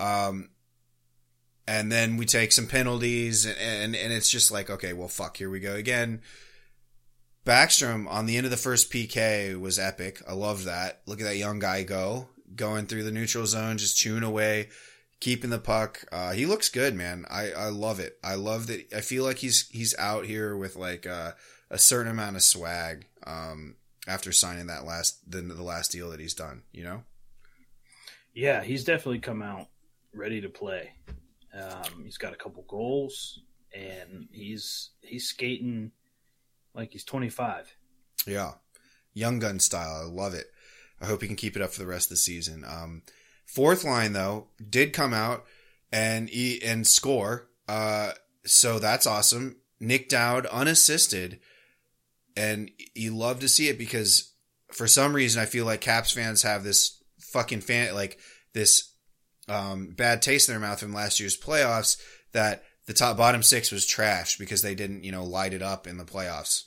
And then we take some penalties, and it's just like, okay, well, fuck, here we go again. Backstrom on the end of the first PK was epic. I loved that. Look at that young guy going through the neutral zone, just chewing away, keeping the puck. He looks good, man. I love it. I love that. I feel like he's out here with like a certain amount of swag after signing the last deal that he's done, you know? Yeah, he's definitely come out ready to play. He's got a couple goals, and he's skating like he's 25. Yeah. Young gun style. I love it. I hope he can keep it up for the rest of the season. Fourth line, though, did come out and score. So that's awesome. Nick Dowd, unassisted. And you love to see it because for some reason I feel like Caps fans have this fucking this bad taste in their mouth from last year's playoffs that the bottom six was trash because they didn't, light it up in the playoffs.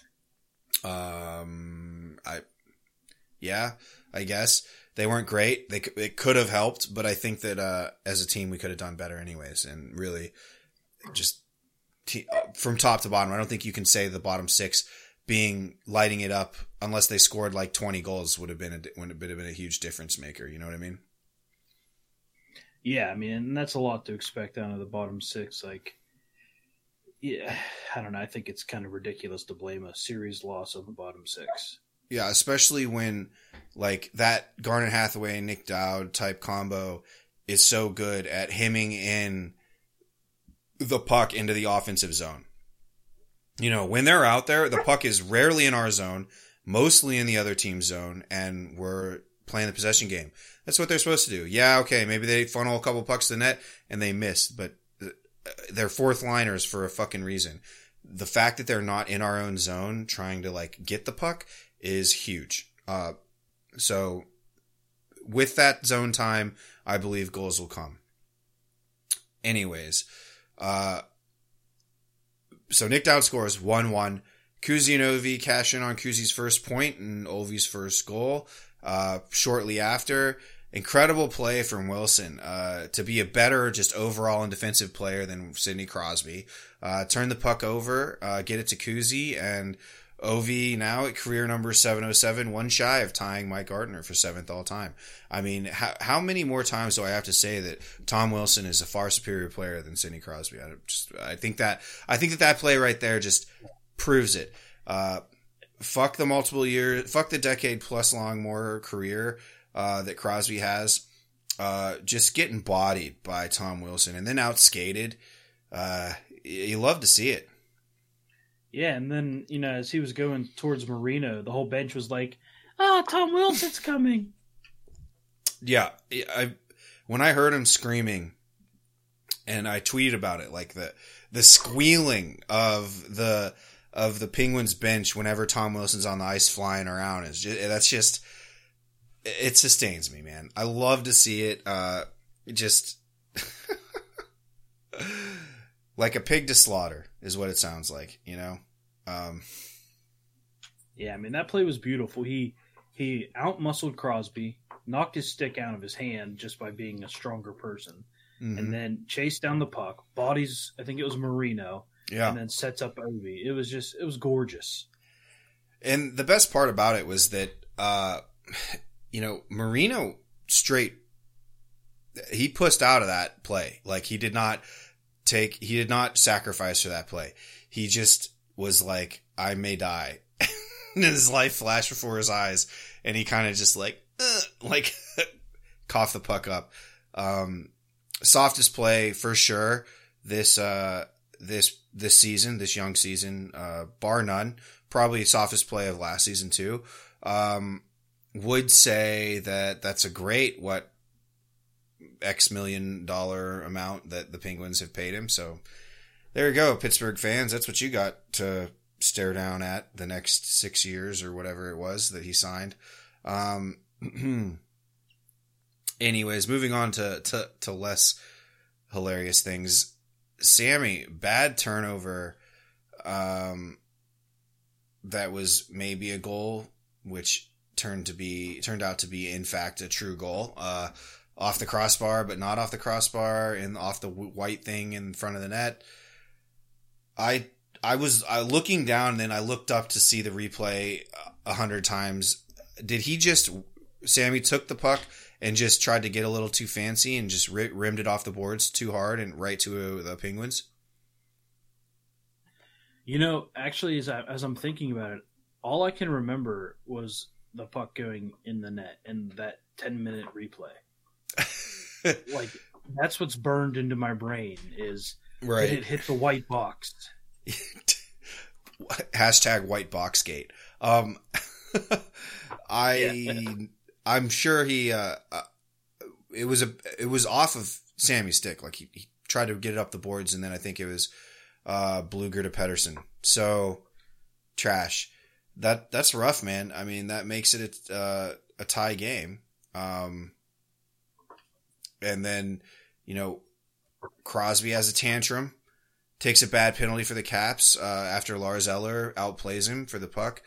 I guess they weren't great. It could have helped, but I think that as a team we could have done better anyways. And really, just from top to bottom, I don't think you can say the bottom six lighting it up unless they scored like 20 goals would have been a huge difference maker. You know what I mean? Yeah, I mean, and that's a lot to expect out of the bottom six. Like, yeah, I don't know. I think it's kind of ridiculous to blame a series loss on the bottom six. Yeah, especially when like that Garnet Hathaway and Nick Dowd type combo is so good at hemming in the puck into the offensive zone. When they're out there, the puck is rarely in our zone, mostly in the other team's zone, and we're playing the possession game. That's what they're supposed to do. Yeah, okay, maybe they funnel a couple pucks to the net and they miss, but they're fourth liners for a fucking reason. The fact that they're not in our own zone trying to like get the puck is huge. So with that zone time, I believe goals will come. Anyways, so Nick Dowd scores 1-1. Kuzi and Ovi cash in on Kuzi's first point and Ovi's first goal. Shortly after, incredible play from Wilson to be a better just overall and defensive player than Sidney Crosby. Turn the puck over, get it to Kuzi, and Ovi now at career number 707, one shy of tying Mike Gardner for 7th all time. I mean, how many more times do I have to say that Tom Wilson is a far superior player than Sidney Crosby? I think that play right there just proves it. Fuck the decade plus long more career that Crosby has. Just getting bodied by Tom Wilson and then outskated. You love to see it. Yeah, and then, as he was going towards Marino, the whole bench was like, Tom Wilson's coming. Yeah, when I heard him screaming, and I tweeted about it, like the squealing of the Penguins bench whenever Tom Wilson's on the ice flying around it sustains me, man. I love to see it. Just like a pig to slaughter is what it sounds like, Yeah, I mean, that play was beautiful. He out-muscled Crosby, knocked his stick out of his hand just by being a stronger person, and then chased down the puck, bodies, I think it was Marino, and then sets up Ovi. It was gorgeous. And the best part about it was that, Marino he pushed out of that play. Like, he did not sacrifice for that play. He just was like, I may die. And his life flashed before his eyes, and he kind of just coughed the puck up. Softest play for sure this season, this young season, bar none. Probably softest play of last season too. Would say that that's a great X $1 million amount that the Penguins have paid him. So there you go, Pittsburgh fans. That's what you got to stare down at the next 6 years or whatever it was that he signed. Anyways, moving on to less hilarious things. Sammy, bad turnover. That was maybe a goal, which turned out to be in fact a true goal. Off the crossbar, but not off the crossbar, and off the white thing in front of the net. I I was looking down, and then I looked up to see the replay 100 times. Did he just, Sammy took the puck and just tried to get a little too fancy and just rimmed it off the boards too hard and right to the Penguins? You know, actually, as I'm thinking about it, all I can remember was the puck going in the net and that 10-minute replay. Like, that's what's burned into my brain is right. Did it hit the white box? Hashtag white box gate. I'm sure he it was off of Sammy's stick. Like he tried to get it up the boards, and then I think it was Blueger to Pettersson. So trash. That's rough, man. I mean, that makes it a tie game. And then, you know, Crosby has a tantrum, takes a bad penalty for the Caps after Lars Eller outplays him for the puck.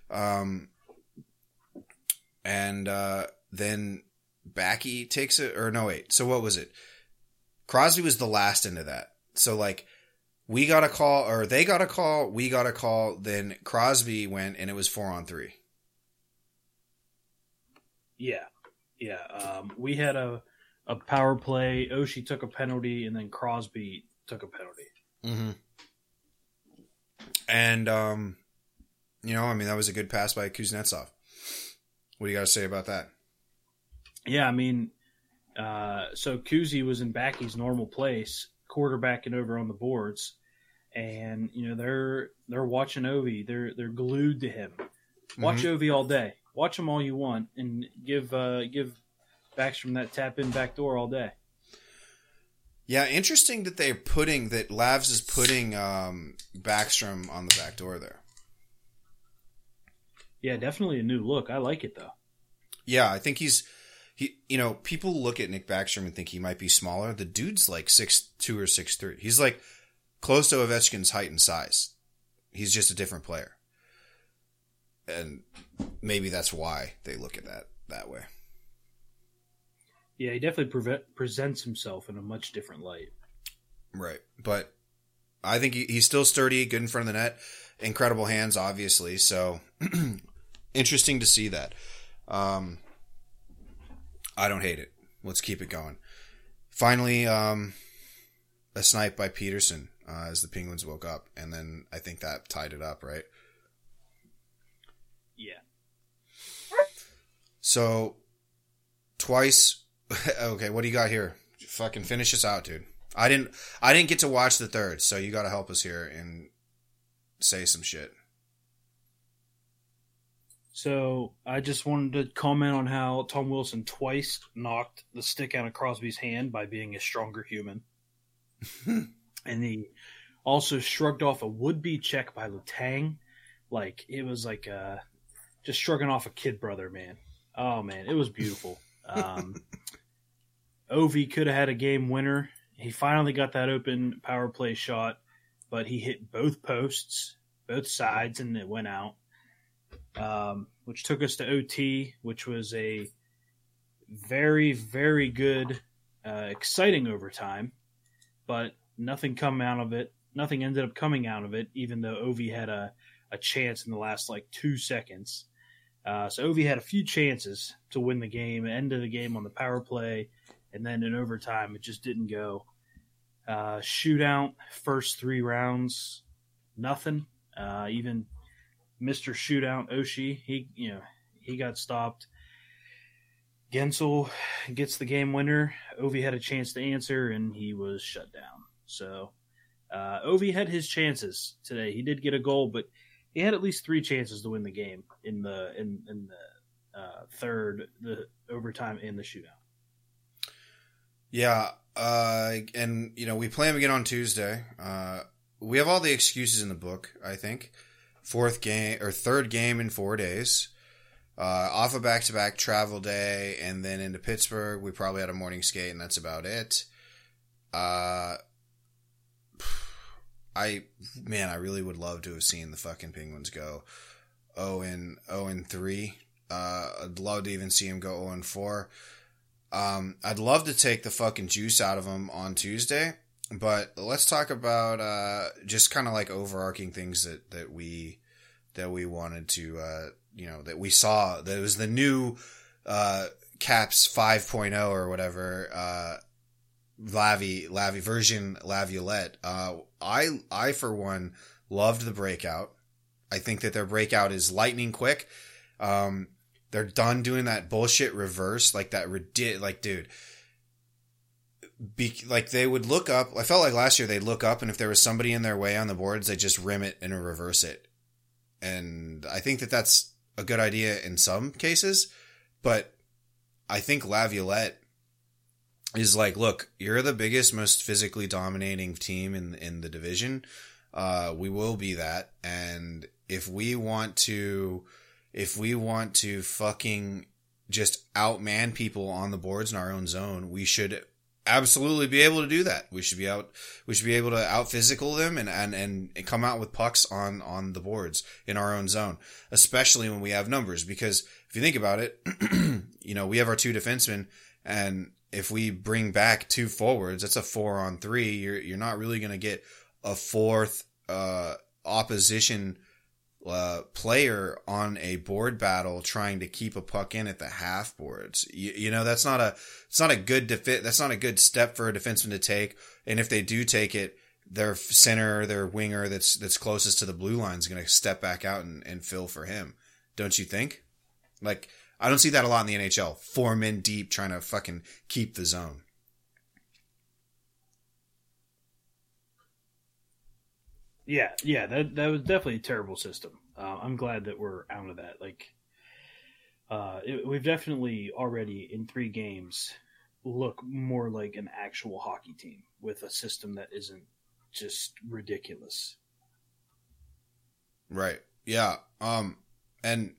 And then Backy takes it, or no, wait. So what was it? Crosby was the last into that. So like we got a call, or they got a call, we got a call, then Crosby went and it was 4-on-3. Yeah. We had a power play. Oshie took a penalty, and then Crosby took a penalty. Mm-hmm. And, you know, I mean, that was a good pass by Kuznetsov. What do you got to say about that? Yeah, I mean, so Kuzi was in Backy's normal place, quarterbacking over on the boards, and you know they're watching Ovi. They're glued to him. Watch Ovi all day. Watch him all you want, and give Backstrom that tap in back door all day. Yeah, interesting that Lavs is putting Backstrom on the back door there. Yeah, definitely a new look. I like it though. Yeah, I think you know, people look at Nick Backstrom and think he might be smaller. The dude's like 6'2" or 6'3". He's like close to Ovechkin's height and size. He's just a different player. And maybe that's why they look at that way. Yeah, he definitely presents himself in a much different light. Right. But I think he's still sturdy, good in front of the net. Incredible hands, obviously. So interesting to see that. I don't hate it. Let's keep it going. Finally, a snipe by Peterson as the Penguins woke up. And then I think that tied it up, right? Yeah. So, twice. Okay, what do you got here? Fucking finish us out, dude. I didn't get to watch the third, so you got to help us here and say some shit. So I just wanted to comment on how Tom Wilson twice knocked the stick out of Crosby's hand by being a stronger human. And he also shrugged off a would-be check by Letang. Like, it was like just shrugging off a kid brother, man. Oh, man, it was beautiful. Ovi could have had a game winner. He finally got that open power play shot, but he hit both posts, both sides, and it went out, which took us to OT, which was a very, very good, exciting overtime, but nothing come out of it. Nothing ended up coming out of it, even though Ovi had a chance in the last, 2 seconds. So Ovi had a few chances to win the game, end of the game on the power play, and then in overtime, it just didn't go. Shootout, first 3 rounds, nothing. Even Mr. Shootout, Oshie, he got stopped. Gensel gets the game winner. Ovi had a chance to answer, and he was shut down. So Ovi had his chances today. He did get a goal, but he had at least 3 chances to win the game in the third, the overtime, and the shootout. Yeah, and we play him again on Tuesday. We have all the excuses in the book, I think. Third game in 4 days. Off a back-to-back travel day, and then into Pittsburgh. We probably had a morning skate, and that's about it. I really would love to have seen the fucking Penguins go 0-3. I'd love to even see him go 0-4. I'd love to take the fucking juice out of them on Tuesday But let's talk about just kind of like overarching things that we wanted to that we saw. That was the new Caps 5.0 or whatever Lavi version Laviolette. I for one loved the breakout. I think that their breakout is lightning quick. They're done doing that bullshit reverse, like that dude. Like they would look up. I felt like last year they'd look up, and if there was somebody in their way on the boards, they just rim it and reverse it. And I think that that's a good idea in some cases, but I think Laviolette is like, look, you're the biggest, most physically dominating team in the division. We will be that, and if we want to fucking just outman people on the boards in our own zone, we should absolutely be able to do that. We should be able to out physical them and come out with pucks on the boards in our own zone, especially when we have numbers. Because if you think about it, we have our 2 defensemen, and if we bring back 2 forwards, that's a 4-on-3. You're not really going to get a 4th opposition player on a board battle trying to keep a puck in at the half boards. That's not a good step for a defenseman to take. And if they do take it, their center, their winger that's closest to the blue line is going to step back out and fill for him. Don't you think? Like, I don't see that a lot in the NHL. 4 men deep trying to fucking keep the zone. Yeah, that was definitely a terrible system. I'm glad that we're out of that. Like, we've definitely already in 3 games look more like an actual hockey team with a system that isn't just ridiculous. Right. Yeah. And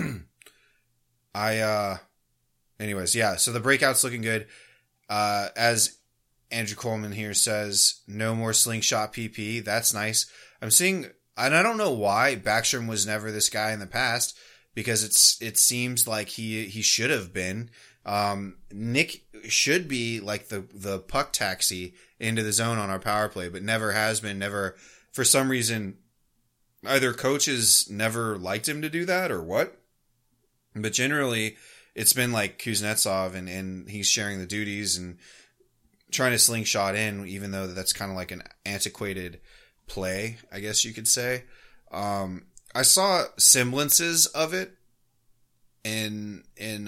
anyways, yeah. So the breakout's looking good. As Andrew Coleman here says, no more slingshot PP. That's nice. I'm seeing, and I don't know why Backstrom was never this guy in the past, because it seems like he should have been. Nick should be like the puck taxi into the zone on our power play, but never has been. Never, for some reason, either coaches never liked him to do that or what. But generally, it's been like Kuznetsov, and he's sharing the duties and trying to slingshot in, even though that's kind of like an antiquated play, I guess you could say. I saw semblances of it in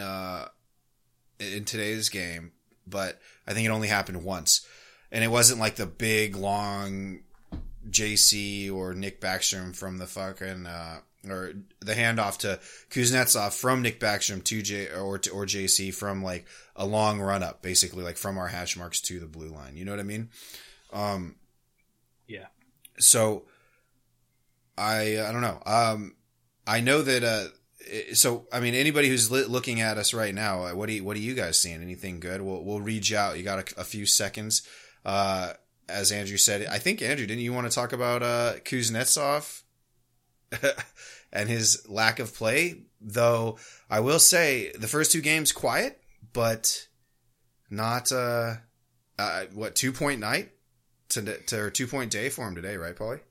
today's game, but I think it only happened once, and it wasn't like the big long JC or Nick Backstrom from the fucking or the handoff to Kuznetsov from Nick Backstrom to JC from like a long run up, basically like from our hash marks to the blue line. You know what I mean? Yeah. So I don't know. I know that. So I mean, anybody who's looking at us right now, what are you guys seeing? Anything good? We'll read you out. You got a few seconds. As Andrew said, I think Andrew, didn't you want to talk about Kuznetsov and his lack of play? Though I will say the first 2 games quiet, but not 2-point night or 2-point day for him today, right, Paulie?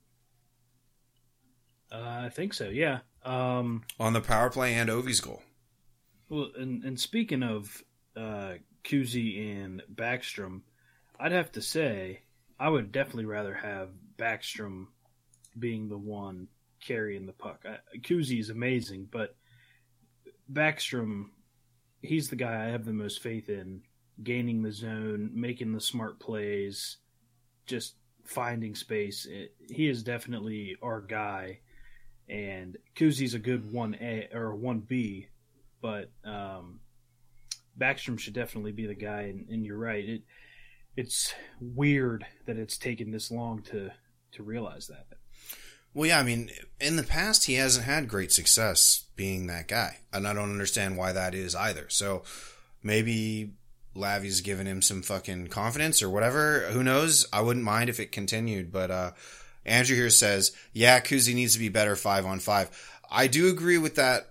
I think so. Yeah. On the power play and Ovi's goal. Well, and speaking of Kuzi and Backstrom, I'd have to say I would definitely rather have Backstrom being the one carrying the puck. Kuzi is amazing, but Backstrom, he's the guy I have the most faith in, gaining the zone, making the smart plays, just finding space. He is definitely our guy, and Kuzi's a good 1A or 1B, but Backstrom should definitely be the guy, and you're right. It's weird that it's taken this long to realize that. Well, yeah, I mean, in the past, he hasn't had great success being that guy, and I don't understand why that is either. So maybe Lavi's given him some fucking confidence or whatever. Who knows? I wouldn't mind if it continued, but Andrew here says, yeah, Kuzi needs to be better 5-on-5. I do agree with that.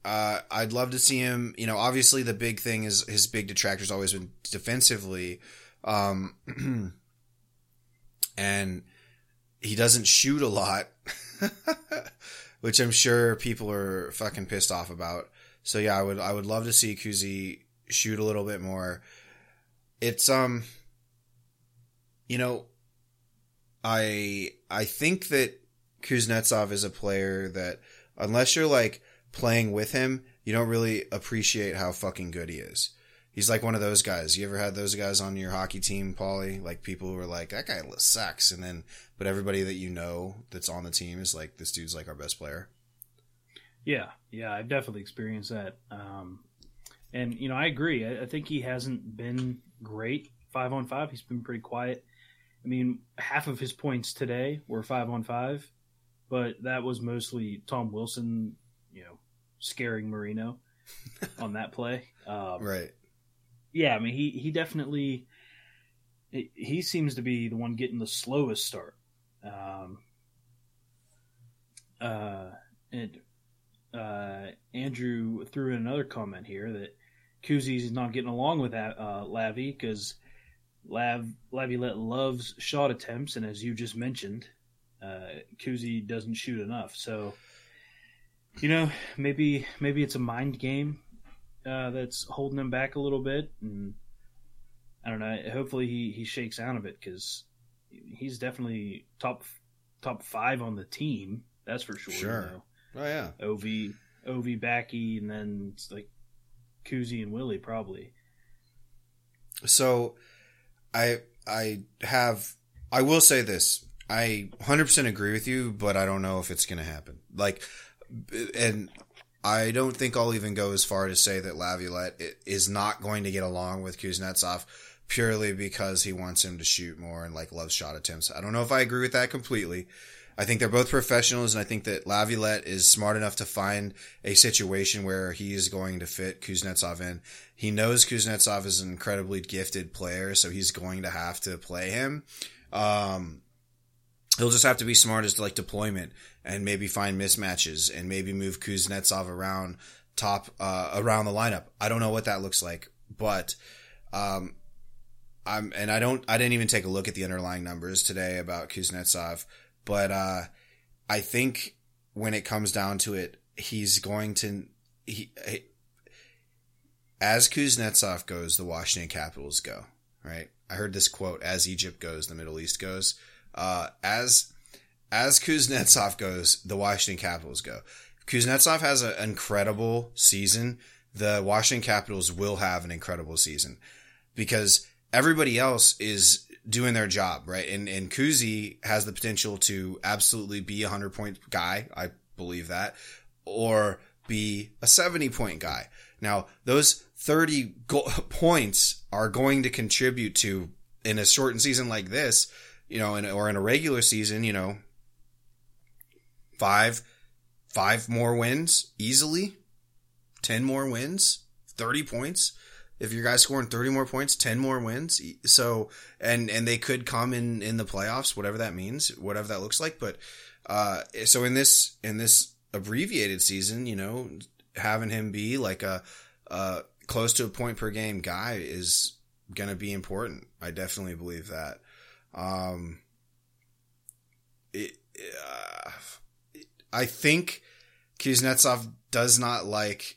I'd love to see him, obviously the big thing is his big detractor's always been defensively, And he doesn't shoot a lot, which I'm sure people are fucking pissed off about. So yeah, I would love to see Kuzi shoot a little bit more. It's you know, I think that Kuznetsov is a player that unless you're like playing with him, you don't really appreciate how fucking good he is. He's like one of those guys. You ever had those guys on your hockey team, Paulie? Like people who are like, that guy sucks. And then, but everybody that you know that's on the team is like, this dude's like our best player. Yeah, I've definitely experienced that. And, you know, I agree. I think he hasn't been great 5-on-5. He's been pretty quiet. I mean, half of his points today were 5-on-5, but that was mostly Tom Wilson, you know, scaring Marino on that play. Right. Yeah, I mean, he definitely he seems to be the one getting the slowest start. Andrew threw in another comment here that Kuzi's not getting along with Lavi because Laviolette loves shot attempts, and as you just mentioned, Kuzi doesn't shoot enough. So, you know, maybe it's a mind game that's holding him back a little bit, and I don't know. Hopefully, he shakes out of it because he's definitely top 5 on the team. That's for sure. Sure. You know? Oh yeah. Ovi, Backy, and then it's like Kuzi and Willie probably. So, I will say this. I 100% agree with you, but I don't know if it's going to happen. Like, and I don't think I'll even go as far to say that Laviolette is not going to get along with Kuznetsov purely because he wants him to shoot more and like loves shot attempts. I don't know if I agree with that completely. I think they're both professionals, and I think that Laviolette is smart enough to find a situation where he is going to fit Kuznetsov in. He knows Kuznetsov is an incredibly gifted player, so he's going to have to play him. He'll just have to be smart as to like deployment and maybe find mismatches and maybe move Kuznetsov around around the lineup. I don't know what that looks like, but I didn't even take a look at the underlying numbers today about Kuznetsov. But I think when it comes down to it, he's going to as Kuznetsov goes, the Washington Capitals go, right? I heard this quote: "As Egypt goes, the Middle East goes." As Kuznetsov goes, the Washington Capitals go. Kuznetsov has an incredible season. The Washington Capitals will have an incredible season because everybody else is doing their job, right? And Kuzi has the potential to absolutely be a 100-point guy. I believe that. Or be a 70-point guy. Now, those 30 points are going to contribute to, in a shortened season like this, you know, or in a regular season, you know, five more wins easily, 10 more wins, 30 points. If your guy's scoring 30 more points, 10 more wins. So, and they could come in the playoffs, whatever that means, whatever that looks like. But, so in this abbreviated season, you know, having him be like a close to a point per game guy is going to be important. I definitely believe that. I think Kuznetsov does not like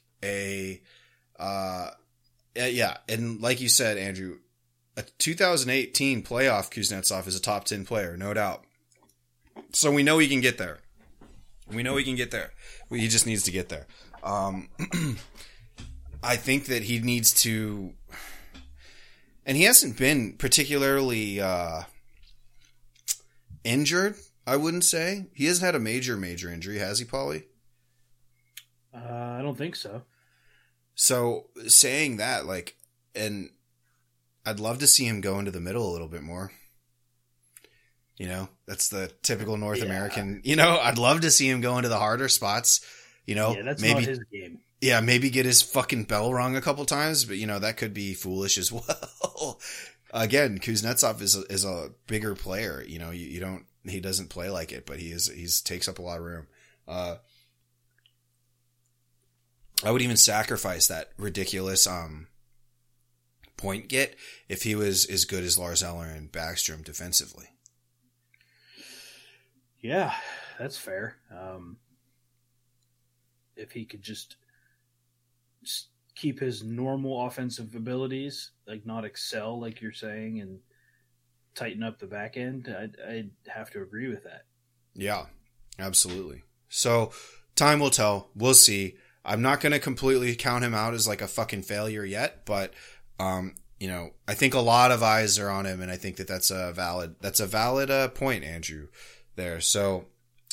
yeah, and like you said, Andrew, a 2018 playoff Kuznetsov is a top 10 player, no doubt. So we know he can get there. He just needs to get there. I think that he needs to, and he hasn't been particularly injured, I wouldn't say. He hasn't had a major injury, has he, Paulie? I don't think so. So saying that, like, and I'd love to see him go into the middle a little bit more. You know, that's the typical North American, you know, I'd love to see him go into the harder spots, you know, that's maybe not his game. Yeah, maybe get his fucking bell rung a couple times, but you know, that could be foolish as well. Again, Kuznetsov is a bigger player, you know, he doesn't play like it, but he's takes up a lot of room. I would even sacrifice that ridiculous point get if he was as good as Lars Eller and Backstrom defensively. Yeah, that's fair. If he could just keep his normal offensive abilities, like not excel, like you're saying, and tighten up the back end, I'd have to agree with that. Yeah, absolutely. So time will tell. We'll see. I'm not going to completely count him out as like a fucking failure yet, but I think a lot of eyes are on him, and I think that that's a valid point, Andrew, there. So,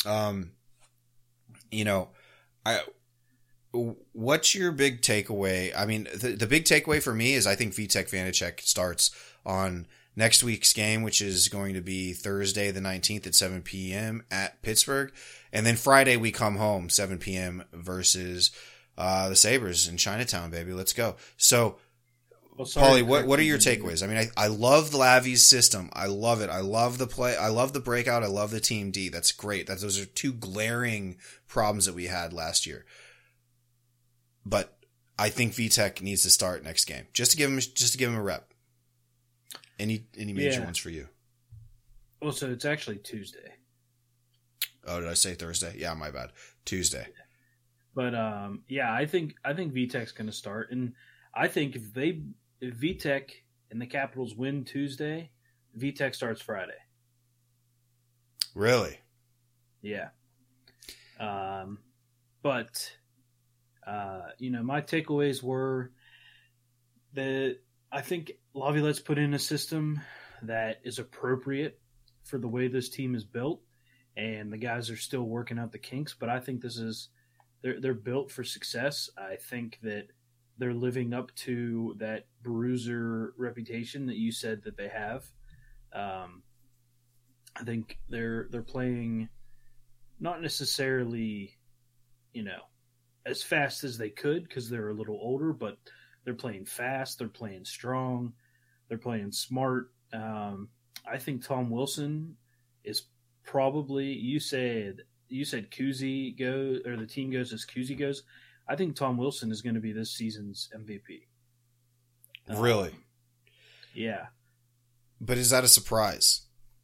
what's your big takeaway? I mean, the big takeaway for me is I think Vitek Vanacek starts on next week's game, which is going to be Thursday the 19th at 7 p.m. at Pittsburgh. And then Friday we come home, 7 p.m. versus the Sabres in Chinatown, baby. Let's go. So, Paulie, what are your takeaways? I mean, I love Lavi's system. I love it. I love the play. I love the breakout. I love the team D. That's great. Those are two glaring problems that we had last year. But I think Vitek needs to start next game just to give him a rep. Any major ones for you? Well, so it's actually Tuesday. Oh, did I say Thursday? Yeah, my bad. Tuesday. But I think Vitek's going to start, and I think if Vitek and the Capitals win Tuesday, Vitek starts Friday. Really? Yeah. But my takeaways were that I think Laviolette's put in a system that is appropriate for the way this team is built, and the guys are still working out the kinks. But I think they're built for success. I think that they're living up to that bruiser reputation that you said that they have. I think they're playing not necessarily, as fast as they could because they're a little older, but they're playing fast, they're playing strong, they're playing smart. I think Tom Wilson is probably, you said Kuzi goes, or the team goes as Kuzi goes. I think Tom Wilson is going to be this season's MVP. Really? Yeah. But is that a surprise?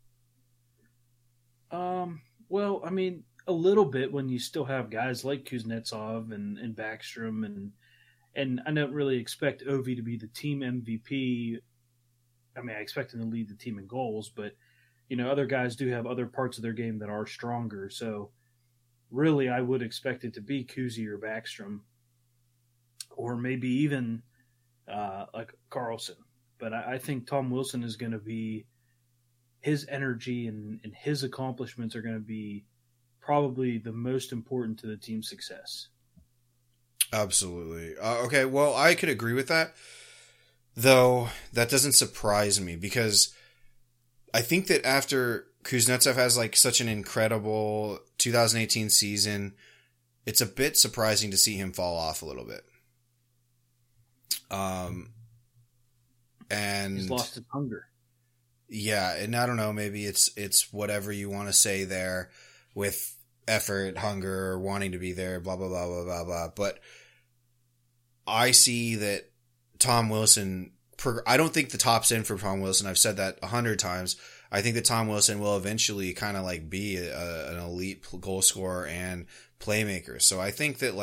Well, I mean, a little bit when you still have guys like Kuznetsov and Backstrom and I don't really expect Ovi to be the team MVP. I mean, I expect him to lead the team in goals, but other guys do have other parts of their game that are stronger. So really, I would expect it to be Kuzi or Backstrom, or maybe even like Carlson. But I think Tom Wilson is going to be, his energy and his accomplishments are going to be probably the most important to the team's success. Absolutely. Okay, well, I could agree with that, though that doesn't surprise me because I think that after Kuznetsov has like such an incredible 2018 season, it's a bit surprising to see him fall off a little bit. And he's lost his hunger. Yeah, and I don't know, maybe it's whatever you want to say there with effort, hunger, or wanting to be there, blah, blah, blah, blah, blah, blah. But I see that Tom Wilson, I don't think the top's in for Tom Wilson. I've said that 100 times. I think that Tom Wilson will eventually kind of like be an elite goal scorer and playmaker. So I think that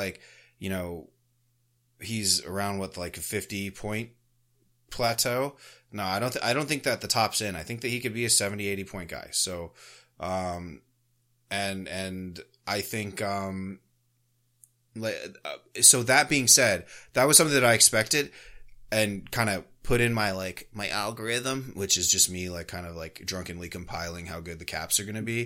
he's around like a 50-point plateau. No, I don't think that the top's in. I think that he could be a 70, 80 point guy. So, and I think, so that being said, that was something that I expected and kind of put in my algorithm, which is just me kind of drunkenly compiling how good the Caps are going to be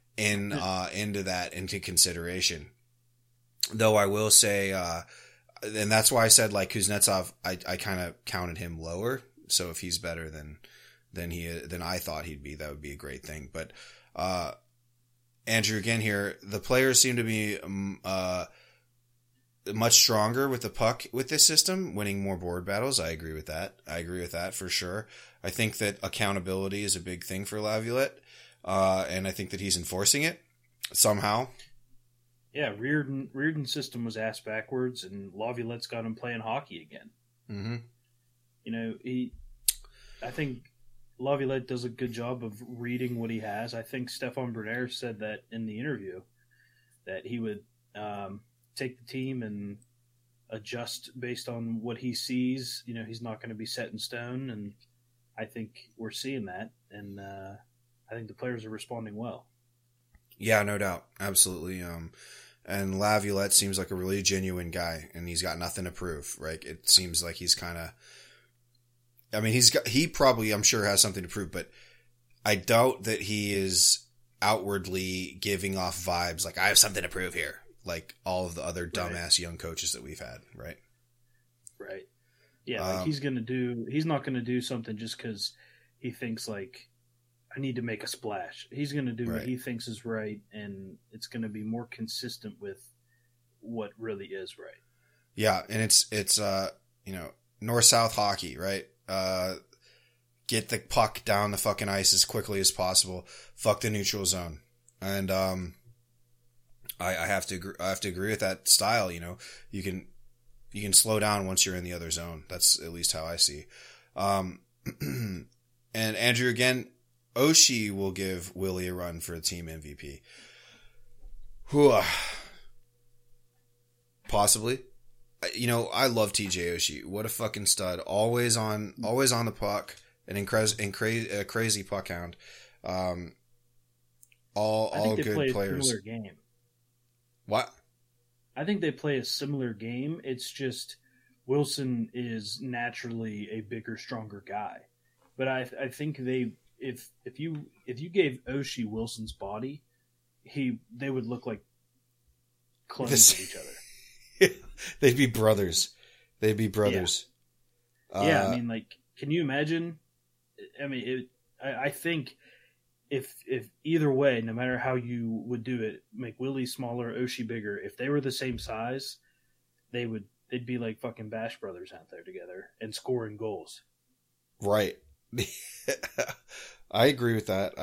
into consideration. Though I will say, and that's why I said Kuznetsov, I kind of counted him lower. So if he's better than I thought he'd be, that would be a great thing. But, Andrew, again here, the players seem to be, much stronger with the puck with this system, winning more board battles. I agree with that for sure. I think that accountability is a big thing for Laviolette. And I think that he's enforcing it somehow. Yeah. Reardon's system was ass backwards and Laviolette's got him playing hockey again. Mm-hmm. I think Laviolette does a good job of reading what he has. I think Stefan Bernard said that in the interview, that he would take the team and adjust based on what he sees. He's not going to be set in stone, and I think we're seeing that, and I think the players are responding well. Yeah, no doubt. Absolutely. And Laviolette seems like a really genuine guy, and he's got nothing to prove, right? It seems like he's kind of, he probably, I'm sure, has something to prove, but I doubt that he is outwardly giving off vibes like, I have something to prove here, like all of the other dumbass young coaches that we've had, right? Right. Yeah, he's not going to do something just because he thinks like, I need to make a splash. He's going to do what he thinks is right, and it's going to be more consistent with what really is right. Yeah, and it's north-south hockey, right? Get the puck down the fucking ice as quickly as possible. Fuck the neutral zone. And I have to agree with that style. You can slow down once you're in the other zone. That's at least how I see. And Andrew, again, Oshie will give Willie a run for a team MVP. Possibly. I love TJ Oshie. What a fucking stud. Always on the puck. An crazy puck hound. All good players. Similar game. What? I think they play a similar game. It's just Wilson is naturally a bigger, stronger guy. But I think if you gave Oshie Wilson's body, they would look like clones of each other. They'd be brothers. Yeah. Can you imagine? I think if either way, no matter how you would do it, make Willie smaller, Oshie bigger. If they were the same size, they'd be like fucking Bash Brothers out there together and scoring goals. Right. I agree with that.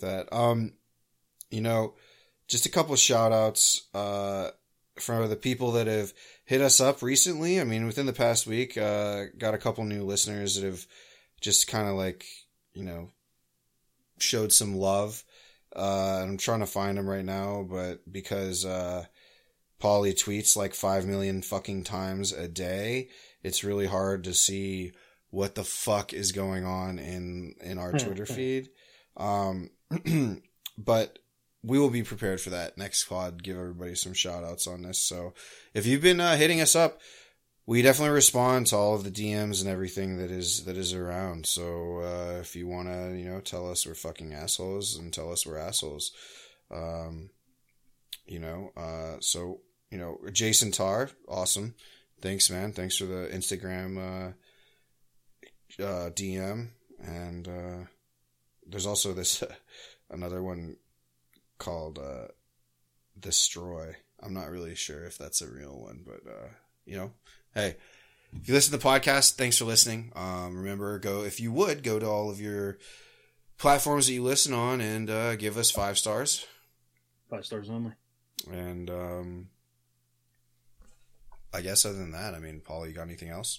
Just a couple of shout outs, for the people that have hit us up recently. Within the past week, got a couple new listeners that have just kind of showed some love. I'm trying to find them right now, but because, Paulie tweets like 5 million fucking times a day, it's really hard to see what the fuck is going on in our Twitter feed. But we will be prepared for that next pod. Give everybody some shout outs on this. So if you've been hitting us up, we definitely respond to all of the DMs and everything that is around. So if you want to, tell us we're fucking assholes, and tell us we're assholes. Jason Tarr, awesome. Thanks, man. Thanks for the Instagram DM, and there's also this another one called Destroy. I'm not really sure if that's a real one, but hey, if you listen to the podcast, thanks for listening. Remember, if you would go to all of your platforms that you listen on and give us 5 stars. 5 stars only. And I guess other than that, Paul, you got anything else?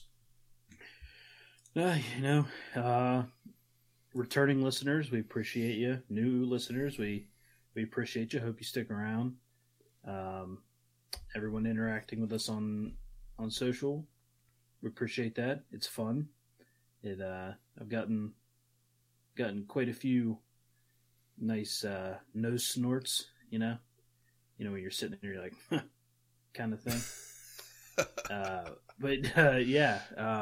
Returning listeners, we appreciate you. New listeners, we appreciate you. Hope you stick around. Everyone interacting with us on social, we appreciate that. It's fun. I've gotten quite a few nice nose snorts. When you're sitting there, you're like, huh, kind of thing. Yeah.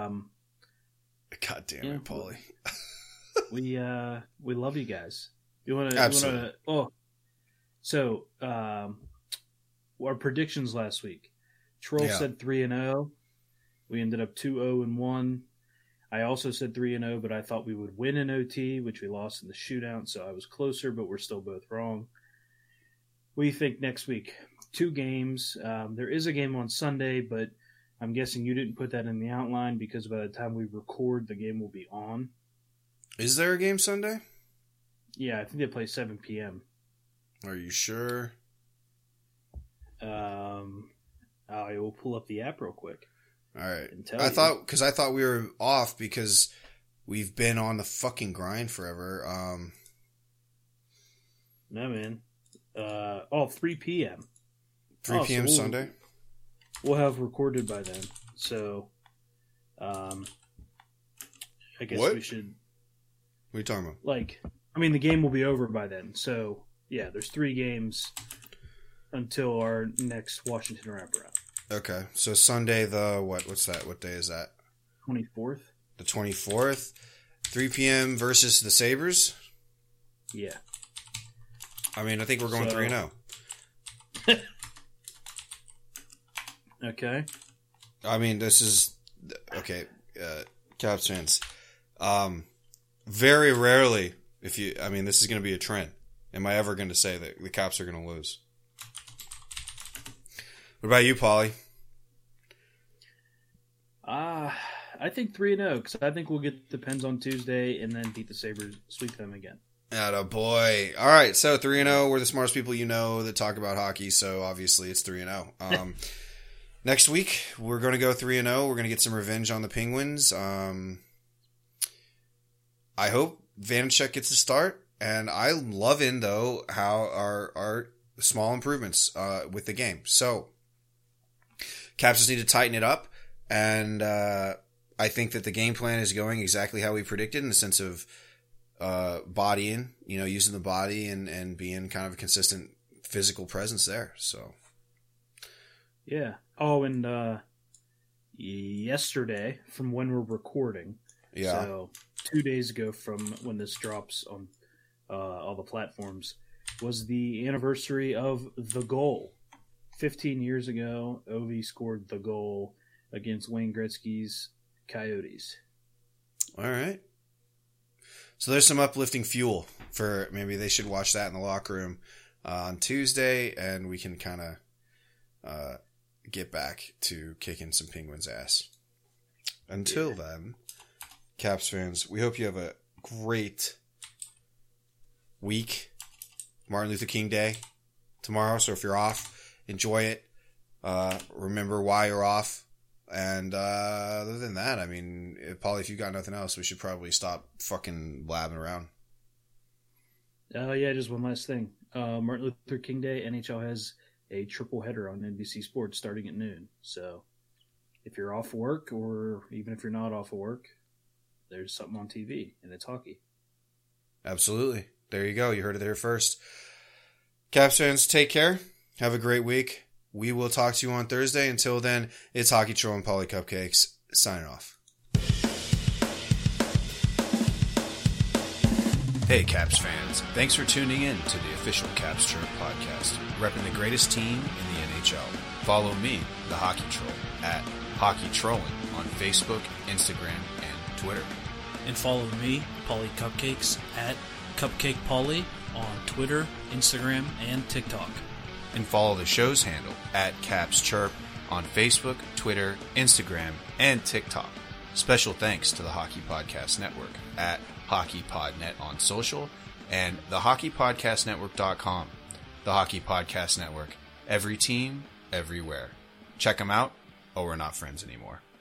God damn it, Paulie. We love you guys. You want Absolutely. Our predictions last week. Troll said 3-0. We ended up 2-0-1. I also said 3-0, but I thought we would win in OT, which we lost in the shootout, so I was closer, but we're still both wrong. What do you think next week? 2 games. There is a game on Sunday, but I'm guessing you didn't put that in the outline because by the time we record, the game will be on. Is there a game Sunday? Yeah, I think they play 7 p.m. Are you sure? I will pull up the app real quick. All right. tell I you. thought we were off because we've been on the fucking grind forever. No, man. 3 p.m. 3 p.m. So Sunday? We'll have recorded by then. So, I guess What? we should... What are you talking about? The game will be over by then. So, yeah, there's 3 games until our next Washington wraparound. Okay. So Sunday what's that? What day is that? 24th? The 24th? 3 p.m. versus the Sabres? Yeah. I think we're going 3-0. Okay. This is... Okay, Caps fans. Very rarely, this is going to be a trend. Am I ever going to say that the Caps are going to lose? What about you, Paulie? I think 3-0, because I think we'll get the Pens on Tuesday and then beat the Sabres, sweep them again. Atta boy. All right, so 3-0. We're the smartest people you know that talk about hockey, so obviously it's 3-0. Next week, we're going to go 3-0. We're going to get some revenge on the Penguins. I hope Vanecek gets a start, and I'm loving, though, how our small improvements with the game. So, Caps just need to tighten it up, and I think that the game plan is going exactly how we predicted in the sense of bodying, using the body and being kind of a consistent physical presence there. So, yeah. Oh, and yesterday, from when we're recording, so 2 days ago from when this drops on all the platforms, was the anniversary of the goal. 15 years ago, Ovi scored the goal against Wayne Gretzky's Coyotes. All right. So there's some uplifting fuel for maybe they should watch that in the locker room on Tuesday, and we can kind of get back to kicking some Penguins' ass. Until then, Caps fans, we hope you have a great week. Martin Luther King Day tomorrow, so if you're off, enjoy it. Remember why you're off. And other than that, Paulie, if you got nothing else, we should probably stop fucking blabbing around. Yeah, just one last thing. Martin Luther King Day, NHL has a triple header on NBC Sports starting at noon. So if you're off work, or even if you're not off of work, there's something on TV, and it's hockey. Absolutely. There you go. You heard it there first. Caps fans, take care. Have a great week. We will talk to you on Thursday. Until then, it's Hockey Troll and Paulie Cupcakes signing off. Hey, Caps fans. Thanks for tuning in to the official Caps Chirp podcast, repping the greatest team in the NHL. Follow me, the Hockey Troll, at Hockey Trolling on Facebook, Instagram, and Twitter. And follow me, Paulie Cupcakes, at Cupcake Paulie on Twitter, Instagram, and TikTok. And follow the show's handle at Caps Chirp on Facebook, Twitter, Instagram, and TikTok. Special thanks to the Hockey Podcast Network at HockeyPodNet on social and thehockeypodcastnetwork.com. The Hockey Podcast Network. Every team, everywhere. Check them out, or we're not friends anymore.